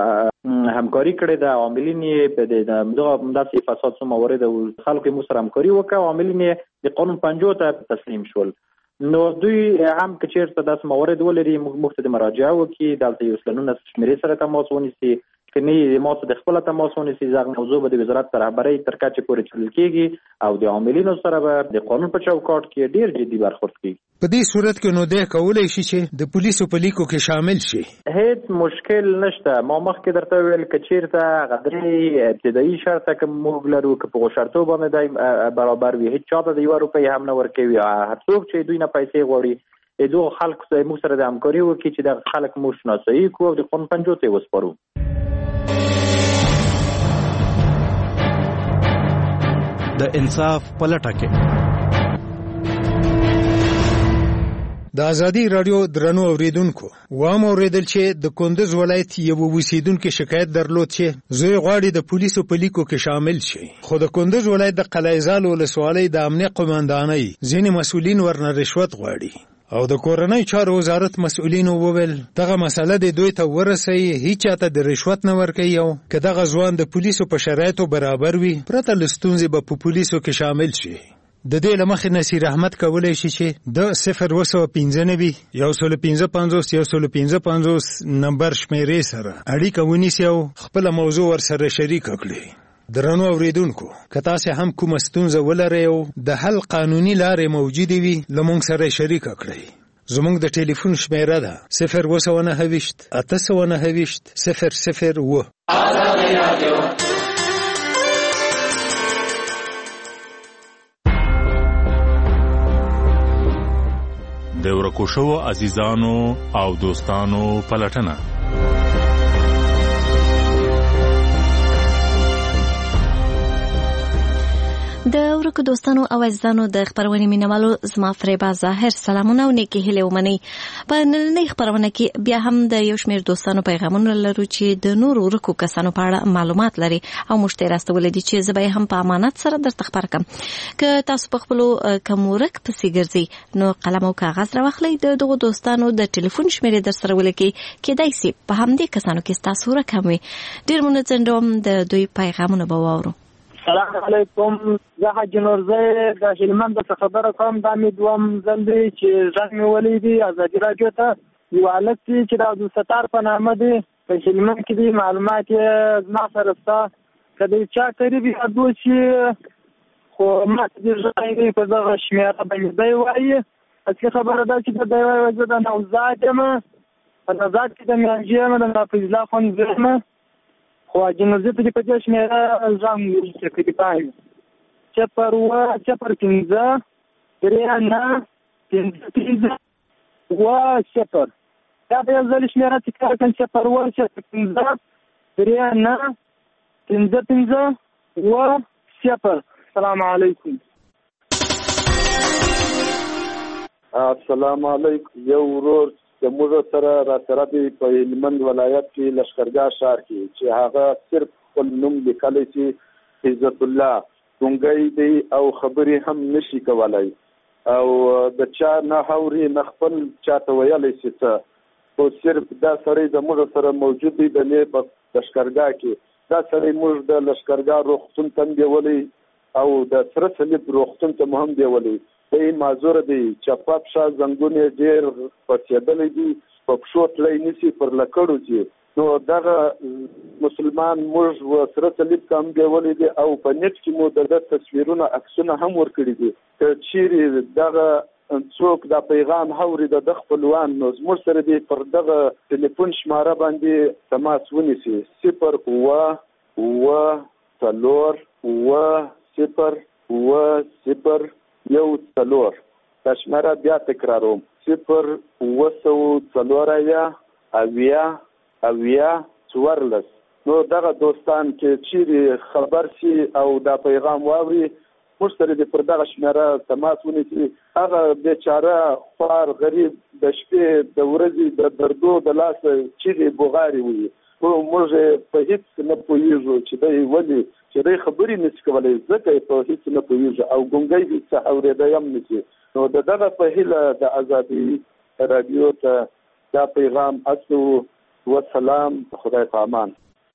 سره همکاري کړې ده عاملین یې داسې فساد څو موارد او خلکو موږ سره همکاري وکړه عاملین یې د قانون پنجو ته تسلیم شول. نو دوی هم که چیرته داسې موارد ولري موږ ته د مراجعه وکړي دلته یو سلنونه شمیرې سره تماس ونیسي که نه ما ته د خپله تماس ونیسي دغه موضوع به د وزارت تر رهبرۍ تر کچې پورې چلل کېږي او د عاملینو سره به د قانون په چوکاټ کې ډېر جدي برخورد کېږي. په دې صورت کې نو دی کولی شي چې د پولیسو په لیکو کې شامل شي؟ هیڅ مشکل نشته. ما مخکې درته ویل که چیرته هغه درې ابتدایي شرطه که موږ لرو که په هغو شرطو باندې دی برابر وي هیڅ چاته د 1 روپۍ هم نه ورکوي. هر څوک چې دوی نه پیسې غواړي دغو خلکو سره موږ سره د همکاري وکړي چې دغه خلک موږ شناسایي کړو او د قانون پنجو ته یې وسپارو. د انصاف په لټه کې د ازادي راډیو درنو اوریدونکو وام اوریدل چې د کندوز ولایت یو اوسیدونکو شکایت درلود چې زوی غواړي د پولیسو په لیکو کې شامل شي خو د کندوز ولایت د قلعه زال ولسوالۍ د امنیت قومندانۍ ځینې مسؤلین ورنه رشوت غواړي او د کورنۍ چارو وزارت مسؤلینو وویل دغه مسله د دوی ته ورسوي هیڅ چاته د رشوت نه ورکوي او که دغه ځوان د پولیسو په شرایطو برابر وي پرته له ستونزې به په پولیسو کې شامل شي. د دې له مخې نصیر احمد کولی شي چې د 0115 155 155 نمبر شمیرې سره اړیکه ونیسي او خپله موضوع ورسره شریکه کړي. درنو اوریدونکو که تاسې هم کومه ستونزه ولرئ او د حل قانوني لارې موجودې وي له موږ سره شریکه کړئ. زموږ د ټلیفون شمیره ده 029 829 001. د ورکو شوو عزیزانو او دوستانو پلټنه د ورکو دوستانو او عزیزانو د خبرونې مینوالو زما فریبا ظاهر سلامونه او نیکی هیله ومنئ. په نننۍ خبرونه کې بیا هم د یو شمېر دوستانو پیغامونه لرو چې د نورو ورکو کسانو په اړه معلومات لري او موږ ته راستولی دي چې زه به هم په امانت سره درته خبر کړم. که تاسو په خپلو کوم ورک پسې ګرځئ نو قلم او کاغذ راواخلئ د دغو دوستانو د ټلیفون شمېرې در سره ولیکئ کیدای سي په همدې کسانو کې ستاسو ورک هم وي. ډېر منځنډوم د دوی پیغامونه به واورو. السلام علیکم. زه حاجي نورزی د هلمند څخه خبره کوم. دا مې دوم ځل دی چې غږ مې ولیدي ازادي راډیو ته یو هلک دی چې د عبدالستار په نامه دی په هلمند کې دی. معلومات یې زما سره شته که د چا قریب یاد وشي خو ما ته ډېر ژغی دی په دغه شمېره باندې دی وایي. اصلي خبره ده چې دی وایي زه د نوزاد یم په نوزاد کې د میانجي یم د نافظ الله خان زوی یم خو جنازه ته په دې شمیره ځان چې کې پای صفر و صفر 15 3 9 و صفر دا به ځل شمیره چې کار کوي صفر و صفر 15 3 9 15 و صفر. السلام علیکم. السلام علیکم. یو ورور د موږ سره را سره دی په هلمند ولایت کې لشکرګاه ښار کې چې هغه صرف خپل نوم لیکلی چې عزت الله ګونګی دی او خبرې هم نشي کولای او د چا نه هوري نه خپل چاته ویلی شي څه، خو صرف دا سړی د موږ سره موجود دی د په لشکرګاه کې. دا سړی موږ د لشکرګاه روغتون ته بیولی او د سره صلیب روغتون ته هم بیولی. دی معذور دی، چپا پښه زنګونه ډېر پڅېدلی دي، په پښو تلی نیسي، پر لکړو ځي. نو دغه مسلمان موږ و سره صلیب ته هم بیولی دی او په نیټ کې مو د تصویرونه عکسونه هم ورکړي دي. که چیرې دغه څوک دا پیغام هوري د خپلوان نو زموږ سره دی پر دغه ټلیفون شماره باندې تماس ونیسي 0 یو څلور. دا شماره بیا تکراروم 0 نو دغه دوستان کې چیرې خبر شي او دا پیغام واوري موږ سره د پر دغه شماره تماس ونیسي. هغه بیچاره خوار غریب د شپې د ورځې د دردو د لاسه چیرې بوغاري وي، موږ په هیڅ نه پوهېږو چې دی ولې چې دی خبرې نشي کولی، ځکه په هیڅ نه پوهېږو او ګونګی دي څه اورېدی هم نشي. نو د دغه په هیله د ازادي راډیو ته دا پیغام اچو. وسلام، خدای په امان.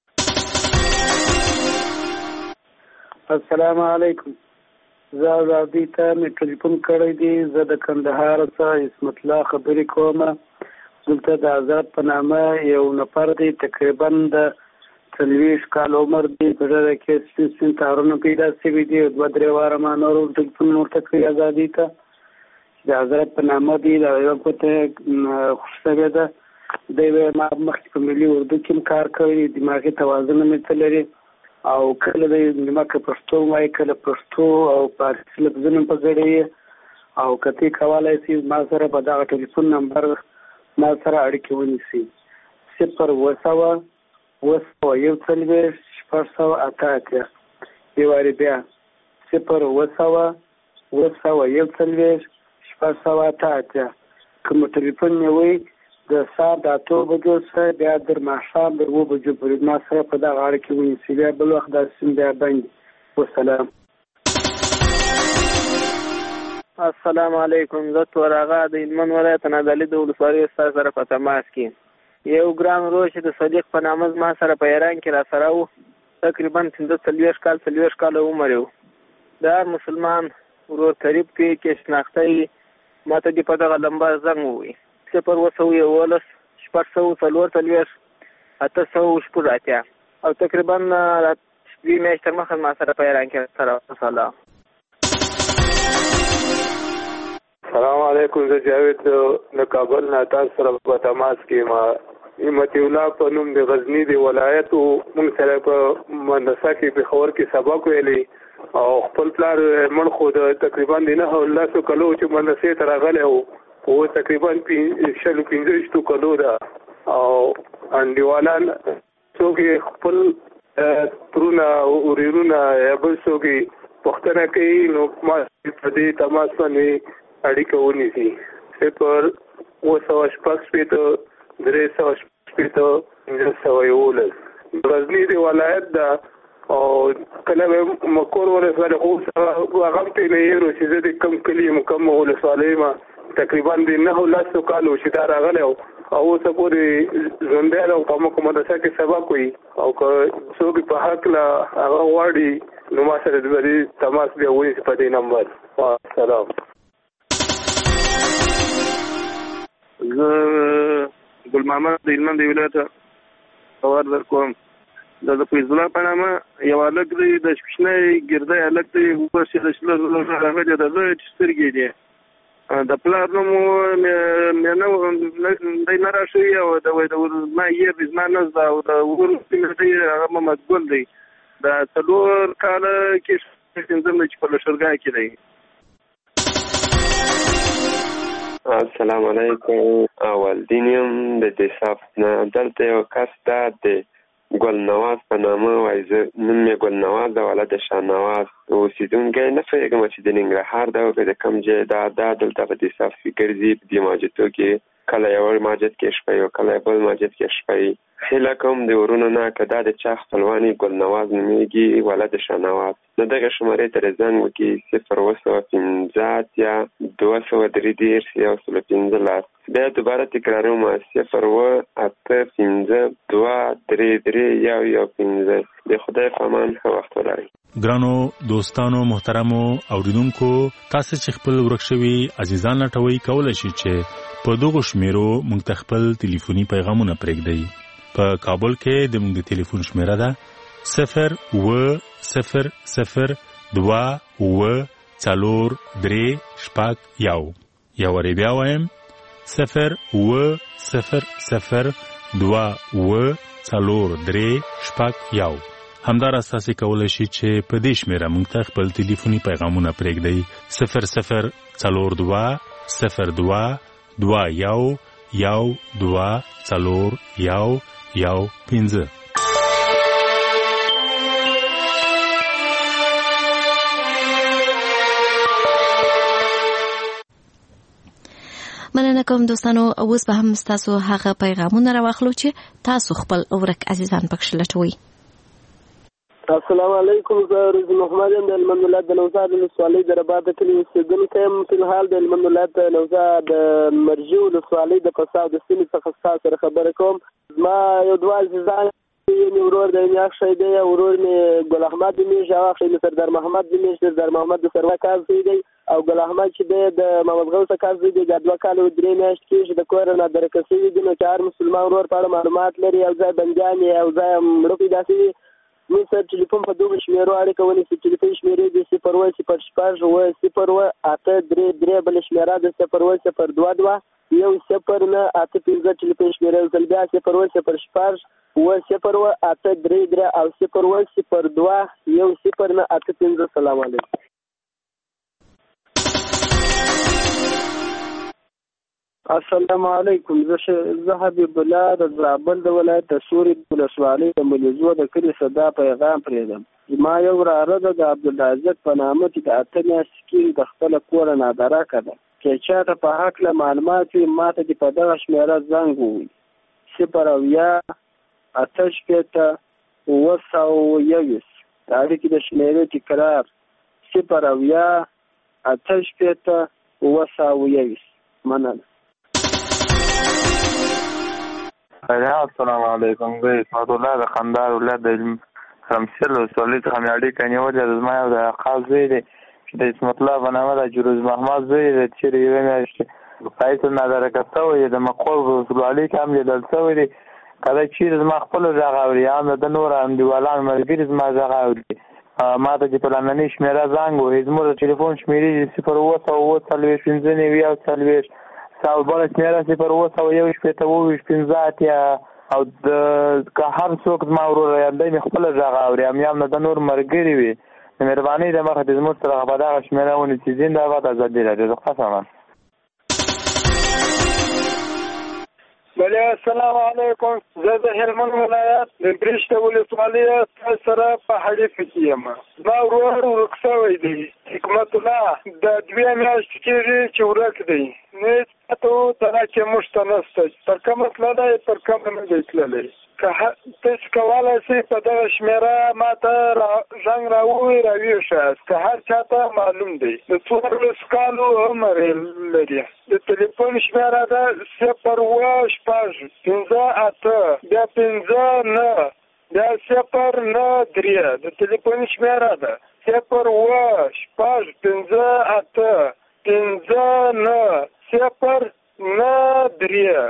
السلام علیکم. زه ازادي ته مې ټلیفون کړی دی. زه د کندهار څخه عصمت الله خبرې کوم. دلته د آزاد په نامه یو نفر دی، تقریبا د 40 کال عمر دی، په ډېره کې سپین تارونه پیدا شوي دي. 2-3 واره ما نور ټلیفون ورته کړی ازادي ته د آزاد په نامه دی. دا یو کوته خوش شوی ده. دی ما مخکې په ملي اردو کې کار کوي، دماغي توازن مې لري او کله دی نیمکه پښتو وایي، کله پښتو او فارسي لفظونه په ګډوي او کتی کولی شي ما سره په دغه ټلیفون نمبر ما سره اړیکې ونیسي 0 یو وارې بیا 0 کوم ټلیفون مې وایي د سهار د 8 بجو څخه بیا در ماښام در 9 بجو پورې ما سره په دغه اړیکې ونیسي. بیا بل وخت دا سیم بیا بند. والسلام. السلام علیکم. زه تورغه د هلمند ولایت نادعلي د ولسوالۍ استاد سره په تماس کې. یو ګران ورور چې د صدیق په نامه زما سره په ایران کې را سره و، تقریبا 40 کال عمر و. دا مسلمان ورور قریب کې شناخته ما ته د په دغه لمبه زنګ ووي 0 444 880 او تقریبا 2 میاشتې مخکې ما سره په ایران کې سره وصله. السلام علیکم. زه جاوید د کابل نه تاسو سره په تماس کې ما امت الله په نوم د غزنی دی ولایت او موږ سره په مدرسه کې په خور کې سبق ویلي او خپل پلار مړ خو د تقریبا نه هولاسو کلو چې مدرسې ته راغلی او تقریبا 15 کلو ده او انډیوالان څوک خپل ترونه او وريرونه یا بل څوک پښتنه کوي نو ما په دې تماس باندې اړیکه ونیسي 0 غزنی دی ولایت دا او کله مکور ولسوالی خو هغه ته نه یې چې زه د کم کلي مکم ولسوالۍ ما تقریبا د 9 کالو چې دا راغلی او اوسه پورې ژوندی او په موږ مدرسه کې سبق کوي او که څوک په حق له هغه غواړي نو ما سره د دې تماس بیا ونیسي په دې نمبر. سلام. زه ګل محمد د هلمند ولایت خبر در کوم. د فیض الله په نامه یو هلک دی، د شپشنۍ ګردی هلک دی، اوبه چې د شله راغلی د زه چې سترګې دي د پلار نوم مې نه راشوي او د ما یې زما نزد او د ورور دی هغه محمد ګل دی د 4 کاله کې څنګه چې په لشرګاه کې دی. السلام علیکم. والدین یم د صاف نه دلته یو کس دا د ګل نواز په نامه وایي. نوم یې ګل نواز د ولد شاه نواز اوسېدونکی نه پوهېږم چې د ننګرهار ده او که د کوم ځای دا دلته په د صاف ګرځي په دې ماجتو کې کله یو ماجت کې شپه او کله بل ماجت کې شپه. هیله کوم د ورونو نه که دا د چا خپلواني ګل نواز نومېږي ولد شاه نواز نو دغه شمارې ته زنګ وکړي 02015 233 بیا دوباره تکراروم 0885233 د خدای په امان ښه وخت ولرئ. ګرانو دوستانو محترمو اوریدونکو تاسو چې خپل ورک شوي عزیزان لټوي کولای شئ چې په دغه شمیرو موږ ته خپل ټلیفوني پیغامونه پرېږدئ. په کابل کې د موږ د ټلیفون شمیره ده 0200243 یا وری بیا وایم 0200243 همدار اساسي کولای شي چې په دې شمیره موږ ته خپل ټلیفوني پیغامونه پرېږدئ 00221224115. مننه کوم دوستانو. اوس به هم تاسو هغه پیغامونه راوخلو چې تاسو خپل ورک عزیزان پکښ لټوي. السلام علیکم. زه رضا محمد یم د هلمند ولایت د نوزاد ولسوالۍ د رباط د کلي اوسېدونکی یم. فلحال د هلمند ولایت د نوزاد د مرجي ولسوالۍ د فساد د سیمې څخه ستاسو سره خبرې کوم. زما یو دوه عزیزان یې ورور دی مې اخښی دی ورور مې ګل احمد نومېږي او اخښی مې سردار محمد نومېږي. سردار محمد د سروه کار زوی دی او ګل احمد چې دی د محمد غوث کار زوی دی. دا 2 کاله 3 میاشتې کېږي د کوره نادرکه شوي دي. نو چې هر مسلمان ورور په اړه معلومات لري او ځای بندیان یې او ځای مړه پیدا شوي موږ سره ټلیفون په دغو شمیرو اړیکه ونیسي. ټلیفون شمیرې د 01006 بله شمیره د 01022 10985 ټلیفون شمیره ځل بیا 01006 00833 او 01002 10985. سلام علیکم. السلام علیکم. زه حبیب الله د زابل د ولایت د سوري ولسوالۍ د ملیزو د کلي صدا پیغام پرېږدم. زما یو وراره ده د عبدالعزت په نامه چې د 8 میاشتې کې د خپله کوره نادرکه ده. که چاته په هکله معلومات وي ما ته دې په دغه شمېره زنګ ووایي 08058 د اړیکې د شمېرې تکرار 08058 مننه. السلام علیکم. زه اسمت الله د خندار ولایت د شمشیر ولسوالۍ څخه مې اړیکه نیولې ده. زما یو د اقا زوی دی چې د اسمت الله په نامه د جروز محمد زوی دی چې یوې میاشتې پایته نادرکه شوی د مقول ولسوالۍ کې هم لیدل شوی دی. کله چې زما خپل غږ اوري هم د نور انډیوالان ملګري زما غږ اوري ما ته چې په لنډنۍ شمېره زنګ ووهي. زموږ د ټلیفون شمېرې 02045 او بله شمېره 02015 او که هر څوک زما وروره یاندی مې خپله غږ اوري هم نه د نور ملګري وي د مهربانۍ د مخه د زموږ سره په دغه شمېره ونیسي. زنده‌باد ازادي راډیو. د قسم. بله السلام علیکم. زه د هلمند ولایت د برېشته ولسوالۍ سره په حریفه کې یم. زما ورور ورک شوی دی حکمت الله د 2 میاشتې کېږي چې ورک دی. هېڅ پته دغه کې موږ ته نشته پر کومه تللی پر کومه نه دی تللی. که تاسو کولی شئ په دغه شمېره ما ته زنګ راووایئ راویښاست. که هر چا ته معلوم دی د 14 کالو عمر لري. د تلیفون شمېره ده 01658 بیا 59 بیا 093 د تلیفون شمېره ده 01658 59 093.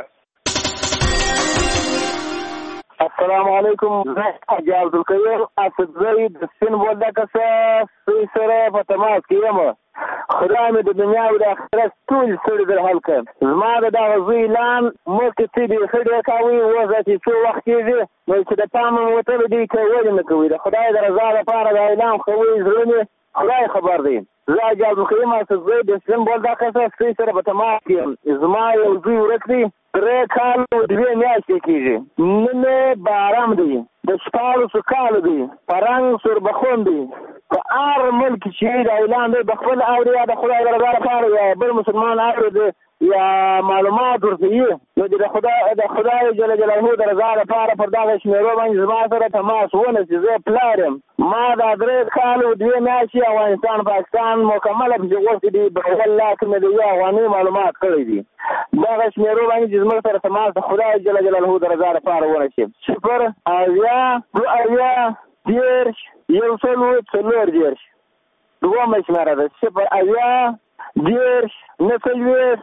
السلام علیکم. زه حاجي عبدالقدیر اسدزی د سپین بولدکه سره په تماس کې یم. خدای مې د دنیا او د آخرت ټولې ستړې در حل کړ. زما د دغه زوی اعلان مخکې څه بیخي ډېر کوي، اوس چې څو وخت کېږي نو چې د پامه وتلو دی که ولې نه کوي. د خدای د رضا لپاره د اعلان کوي، زړه مې خدای خبر دی. زه حاجي عبدالکریم اسدزی د سلم بولدک سره سره په تماس کې یم. زما یو زوی ورک دی، 3 کال او 2 میاشتې کېږي. نن باران دی، د 14 کالو دی، پرنګ سوربخون دی. په هر ملک چې د اعلان دی د خپل اوري یا د خدای د رضا لپاره یا بل مسلمان اوري یا معلومات ورته نو د خدای جل جلاله د رضا لپاره پر دغه شمیرو باندې زما سره تماس ونیسي. زه پلار یم، ما د 3 کال او 2 میاشتې افغانستان پاکستان مکمله پسې غوښتي دي، بغل لاک مې د یو افغاني معلومات کړی دي. دغه شمیرو باندې چې زموږ سره تماس د خدای جل جلاله د رضا لپاره ونیسي. 0 اویا 2 اویا 10 140 دومره شمیره ده. 0 اویا 10 9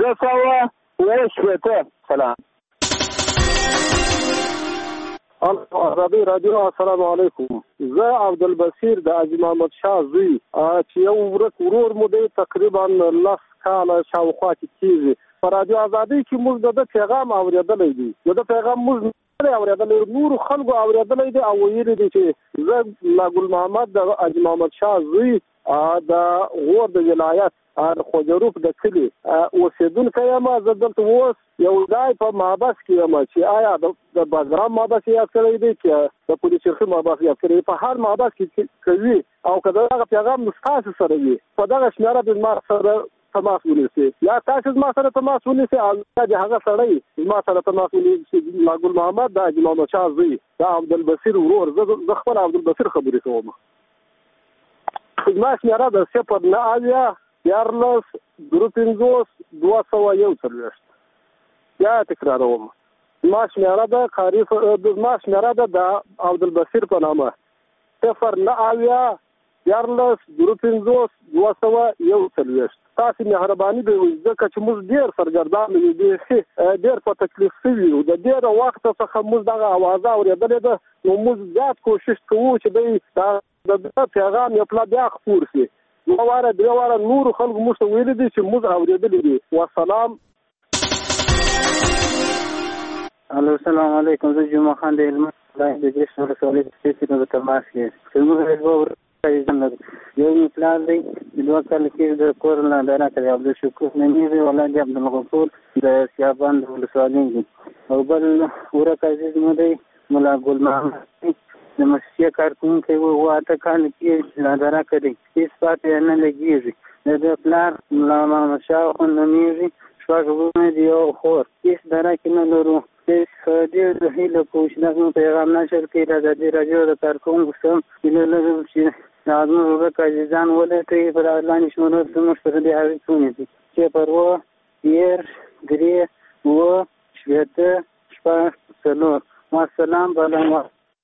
15 سلام. عربي رادیو السلام علیکم. زه عبدالبصیر د حاجي محمد شاه زوی چې یو ورک ورور مو دی تقریبا 10 کاله شاوخوا کې کېږي. په رادیو ازادۍ کې موږ د پیغام اورېدلی دی، نو د پیغام موږ نه اورېدلی، نورو خلکو اورېدلی دی او ویلي دی چې زه ګل محمد د حاجي محمد شاه زوی د غور د ولایت خوجروف د کلي اوسېدونکی یم. زه دلته اوس یو ځای په محبس کې یم چې آیا د بګرام محبس یاد کړی دی چې د پولي چرخي محبس یاد کړی دی. په هر محبس کې کوي او که دغه پیغام ستاسو سره وي په دغه شمیره د ما سره تماس ونیسي یا تاسو زما سره تماس ونیسي او د هغه سړی زما سره تماس ونیسي. ګل محمد د حاجي محمد شاه زوی د عبدالبصیر ورور. زه خپل عبدالبصیر خبرې کوم. زما شمیره د 0 14 250 یا تکراروم. زما شمیره د عبدالبصیر په نامه 0 14 250 تاسو مهرباني به وي ځکه چې موږ ډېر سرګردان یو ډېر په تکلیف شوي یو. د ډېر وخت څخه موږ دغه اوازه اورېدلې ده، نو موږ زیات کوشش کوو چې د پیغام یو پلا بیا خپور شي. 2 واره 3 واره نورو خلکو موږ ته ویلي دي چې موږ اورېدلي دي. والسلام. الو السلام علیکم. زه جمعه خان د هلمند ولایت د جرس ولسوالۍ څخه په تماس کې زموږ یو پلان دی 2 کال کې د کور نه دره کړی عبدالشکور نمیری ولایت عبدالغفور د سیابان د ولسوالۍ دی او بل ورک عزیز مو دی مولا ګل محمد د مسیح کارکونکي وو اته کال کې دره کړی هیڅ پاتې نه لګیږي. د پلان مولا محمد شاه نمیری شواغونه دی او خور هیڅ دره کې نه لرو. ډېر د هیله کوم چې دغه پیغام نشر کړي د راډیو د کارکونکو سم لرو چې نازم ورک عزیزان ولټي پر اعلان شمول زموږ سره دی هغه څونه دي چې پروا 1 3 و 7 شپږ ما سلام بلنګ.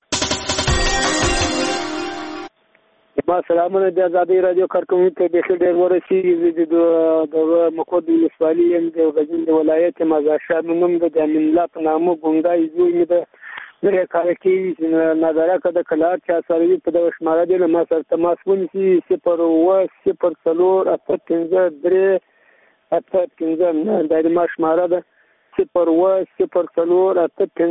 با سلامونه د ازادي رادیو کارکونکو ته ډېر ورسیږي. د مقود ولسوالۍ د غزنی د ولایت مزاشار نوم د امین الله په نامه ګونګای زوی مې د کار کې نظر کده کلار چې سره په د شماره دی ما سره تماس ونیسي 0 0 د ما شماره ده 0 0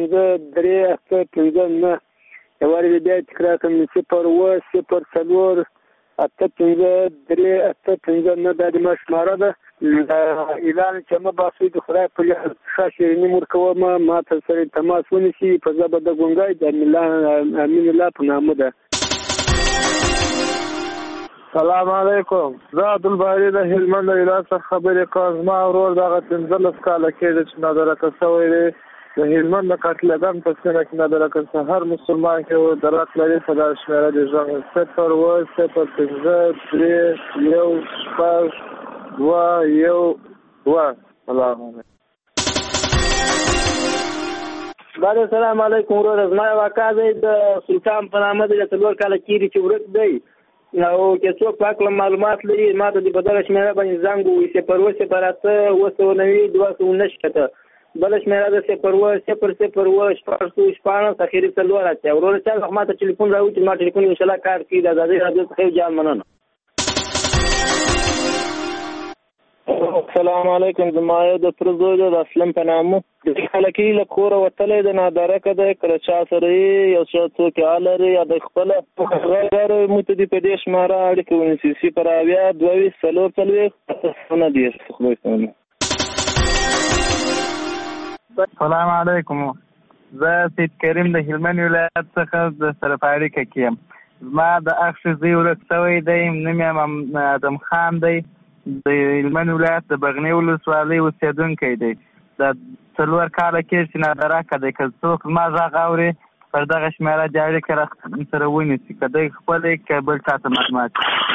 3 یوارې بیا تکرار کوم 0 0 3 د ما شماره ده. اعلان چې ما باسي د خدای په شاشرینی مرکوم ما ته سره تماس ونیسي په ځبه د ګونګای د امین الله په نامه ده. سلام علیکم. زه عبدالباری د هلمند ولایت څخه خبرې کوم. ما ورور دغه 15 کاله کېږي چې نادره کسوی دی د هلمند د قاتلګان په سینه کې نادره کسه هر مسلمان کې درات لري په دغه شمیره د ژوند 0 0 السلام علیکم. ورور زما واقع دی د سلطان په نامه د 3 کاله کېږي چې ورک دی او که څوک پاک معلومات لري ما ته د بدل شمیره باندې زنګ وي 0 0 بل شمیره د 0 0 اخیری څلور راځي. ورور چې ما ته ټلیفون راوړي ما ټلیفون ان شاء الله کار کوي. د ازادي رادیو څخه جان مننه. السلام علیکم. زما یو د تر زوی د اسلم په نامه د خلکې له کوره وتلی د نادارکه دی، کله چا سره یې یو څه څوک حال لري یا د خپله غیر متدي په دې شماره اړیکې ونیسي 020 سلام علیکم. زه سید کریم د هلمند ولایت څخه د سره په اړیکه کې یم. زما د اخ زوی ورک شوی دی، نوم یې ادم خان دی، د هلمند ولایت د بغنی ولسوالۍ اوسېدونکی دی. د 4 کاله کې چې نادارکه دی، که څوک زما غږ اوري پر دغه شمېره د اړیکې سره ونیسي، که دی خپلې که بل چا ته معلومات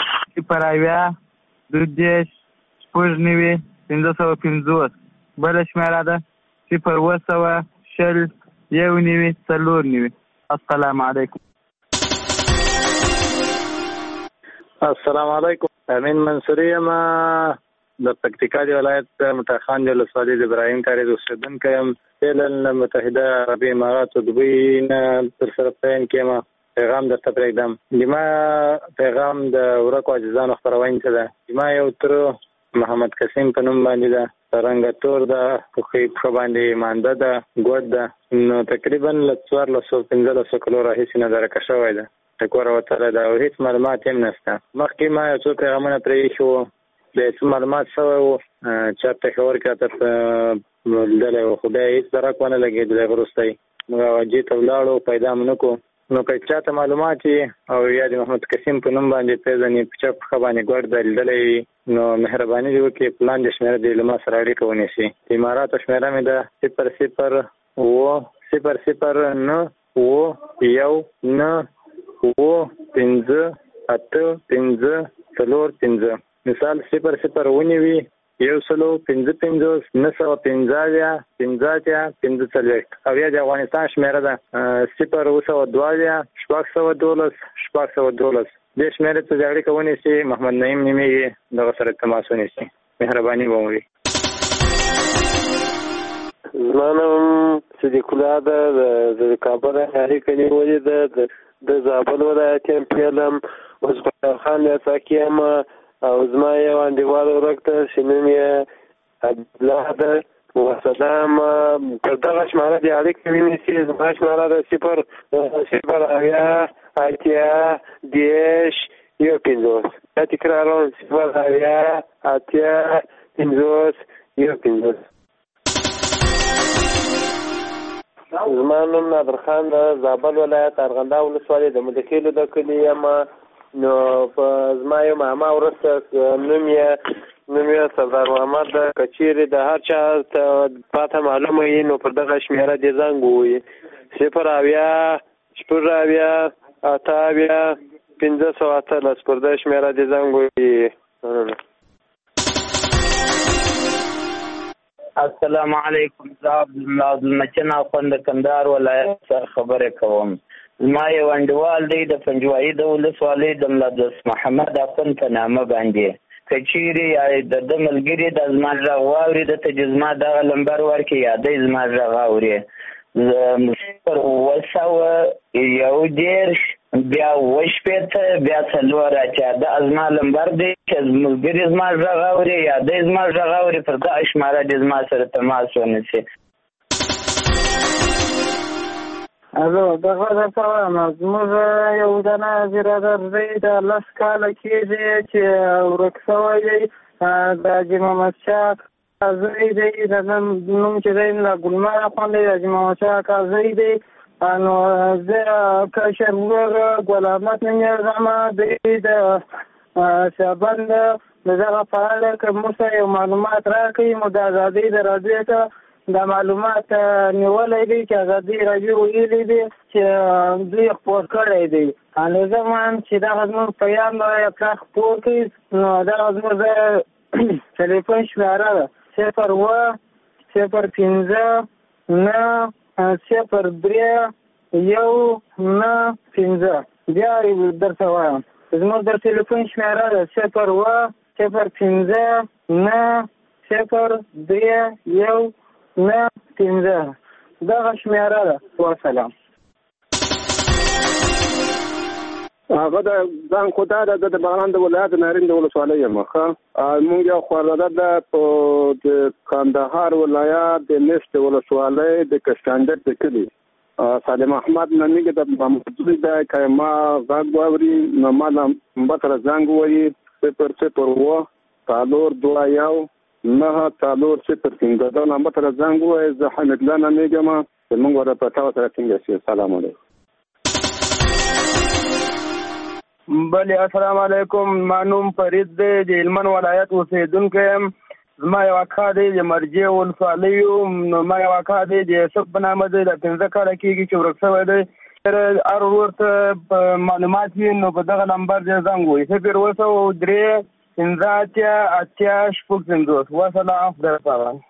020-299-550. بله شمېره ده 020-190-490. السلام علیکم. السلام علیکم. امین منصوري یم، د پکتیکا د ولایت متخان د ولسوالۍ د ابراهیم کاري اوسېدونکی یم. فعلا متحده عربي اماراتو دوبۍ نه در سره پیل کېم. پیغام درته پرېږدم. زما پیغام د ورکو عزیزانو خپرونې ته ده. زما یو تر محمد قسیم په نوم باندې ده، رنګه تور ده، پښه باندې مانده ده، ګوډ ده. نو تقریبا له 1415 کلو راهیسې نادارکه شوی ده، د کوره وتلی ده او هېڅ معلومات هم نشته. مخکې ما یو څو پیغامونه پرې ایښي وو، د څه معلومات شوی وو، چا پېښور کې راته لیدلی وو، خو بیا هېڅ درک ونه لګېد. د وروسته موږ حاجي ته ولاړو، پیدا مو نه کړو. نو که چا ته معلومات وي او یا د محمد قسیم په نوم باندې پېژني، په چپ پښه باندې ګوډ ده لیدلی وي، نو مهرباني دې وکړي په لاندې شمېره دې له ما سره اړیکه ونیسي. د اماراتو شمېره مې ده 001-009-585-45. مثال 001-55-955-45 او یا د افغانستان شمېره ده 002-612-612. دې شمېرې ته د اړیکه ونیسي. محمد نعیم نومېږي، دغه سره تماس ونیسي. مهرباني به وي. زما نوم صدیق الله ده، د کابل اړیکه نیولې ده، د زابل ولایت یم. پیلم اوس په خان یاساکي یم او زما یو انډیوال ورک ده چې نوم یې عبدالله ده. وسلام. پر دغه شماره د اړیکې ونیسي. زما شماره ده 0-0-8-10-150. تکراروم 0-0-8-10-150. زما نوم نادر خان ده، زابل ولایت ارغنداو ولسوالۍ د مدکیلو د کلي یم. نو په زما یو ماما وروسته نوم یې سردار محمد ده. که چیرې د هر چا ته پاته معلومه وي نو پر دغه شمېره دې زنګ ووهي 0-0-8-518 پر دغه شمېره دې زنګ ووهي. السلام علیکم. زه عبدالمجید اخوند د کندهار ولایت څخه خبرې کوم. زما یو انډیوال دی د پنجوایي د ولسوالۍ د ملا محمد اخوند په نامه باندې. که چیرې د ده ملګري د زما غږ واوري، دته چې زما دغه لمبر ورکړي یا دی زما غږ اوري 0-9-110 بیا 8 بیا 4 دا زما لمبر دی چې ملګري زما غږ اوري یا دی زما غږ اوري، پر دغه شماره دې زما سره تماس ونیسي. دغه درته وایم، زموږ یو دانه برادر دی د 10 کاله کېږي چې ورک شوی دی. د حاجي محمد شاه زوی دی، د نوم چې دی ګلمر اخوند دی، د حاجي محمد شاه زوی دی. نو زه کشر ورور ګل احمد نومېږم، دی د شعبان د دغه فعال که موږ ته یو معلومات راکړي. مو د ازادۍ د راډیو ته دا معلومات نیولی دی چې ازادي راډیو ویلي دی چې دوی خپور کړی دی. زه وایم چې دغه زموږ پیام پراخ خپور کړي. نو دغه زموږ د ټلیفون شمېره ده 0-0-5-9-03-195. بیا درته وایم زموږ د ټلیفون شمېره ده 0-0-5-9-03-195. دغه شمېره ده. وسلام. هغه د ځان خو دا د بغلان د ولایت نارین د ولسوالۍ یم موږ یو خواړه د په کندهار ولایت د نشت ولسوالۍ د کشکاندر د کلی سالم احمد ننګ د محمد د کایما غاګ باوري نو مالم بتر زنګ وایي پر و تالور دوایاو نه تالور صفر څنګه دا نمبر تر زنګ وایي زه حمد الله ننګم موږ ورته پټاو سره څنګه سلام علیکم. بله السلام علیکم. مانوم فرید دی د هلمند ولایت اوسیدونکی یم. زما یو اکا دی د مرجې ولسوالۍ نو ما یو اکا دی د یوسف په نامه دی د 15 کاله کېږي چې ورک شوی دی هر ورور ته معلومات وي نو په دغه نمبر دی زنګ وایي 0 3 15 8 وسلام خدای پامان.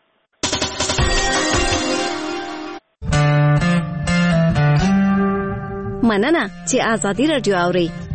مننه چې آزادي رادیو اوري.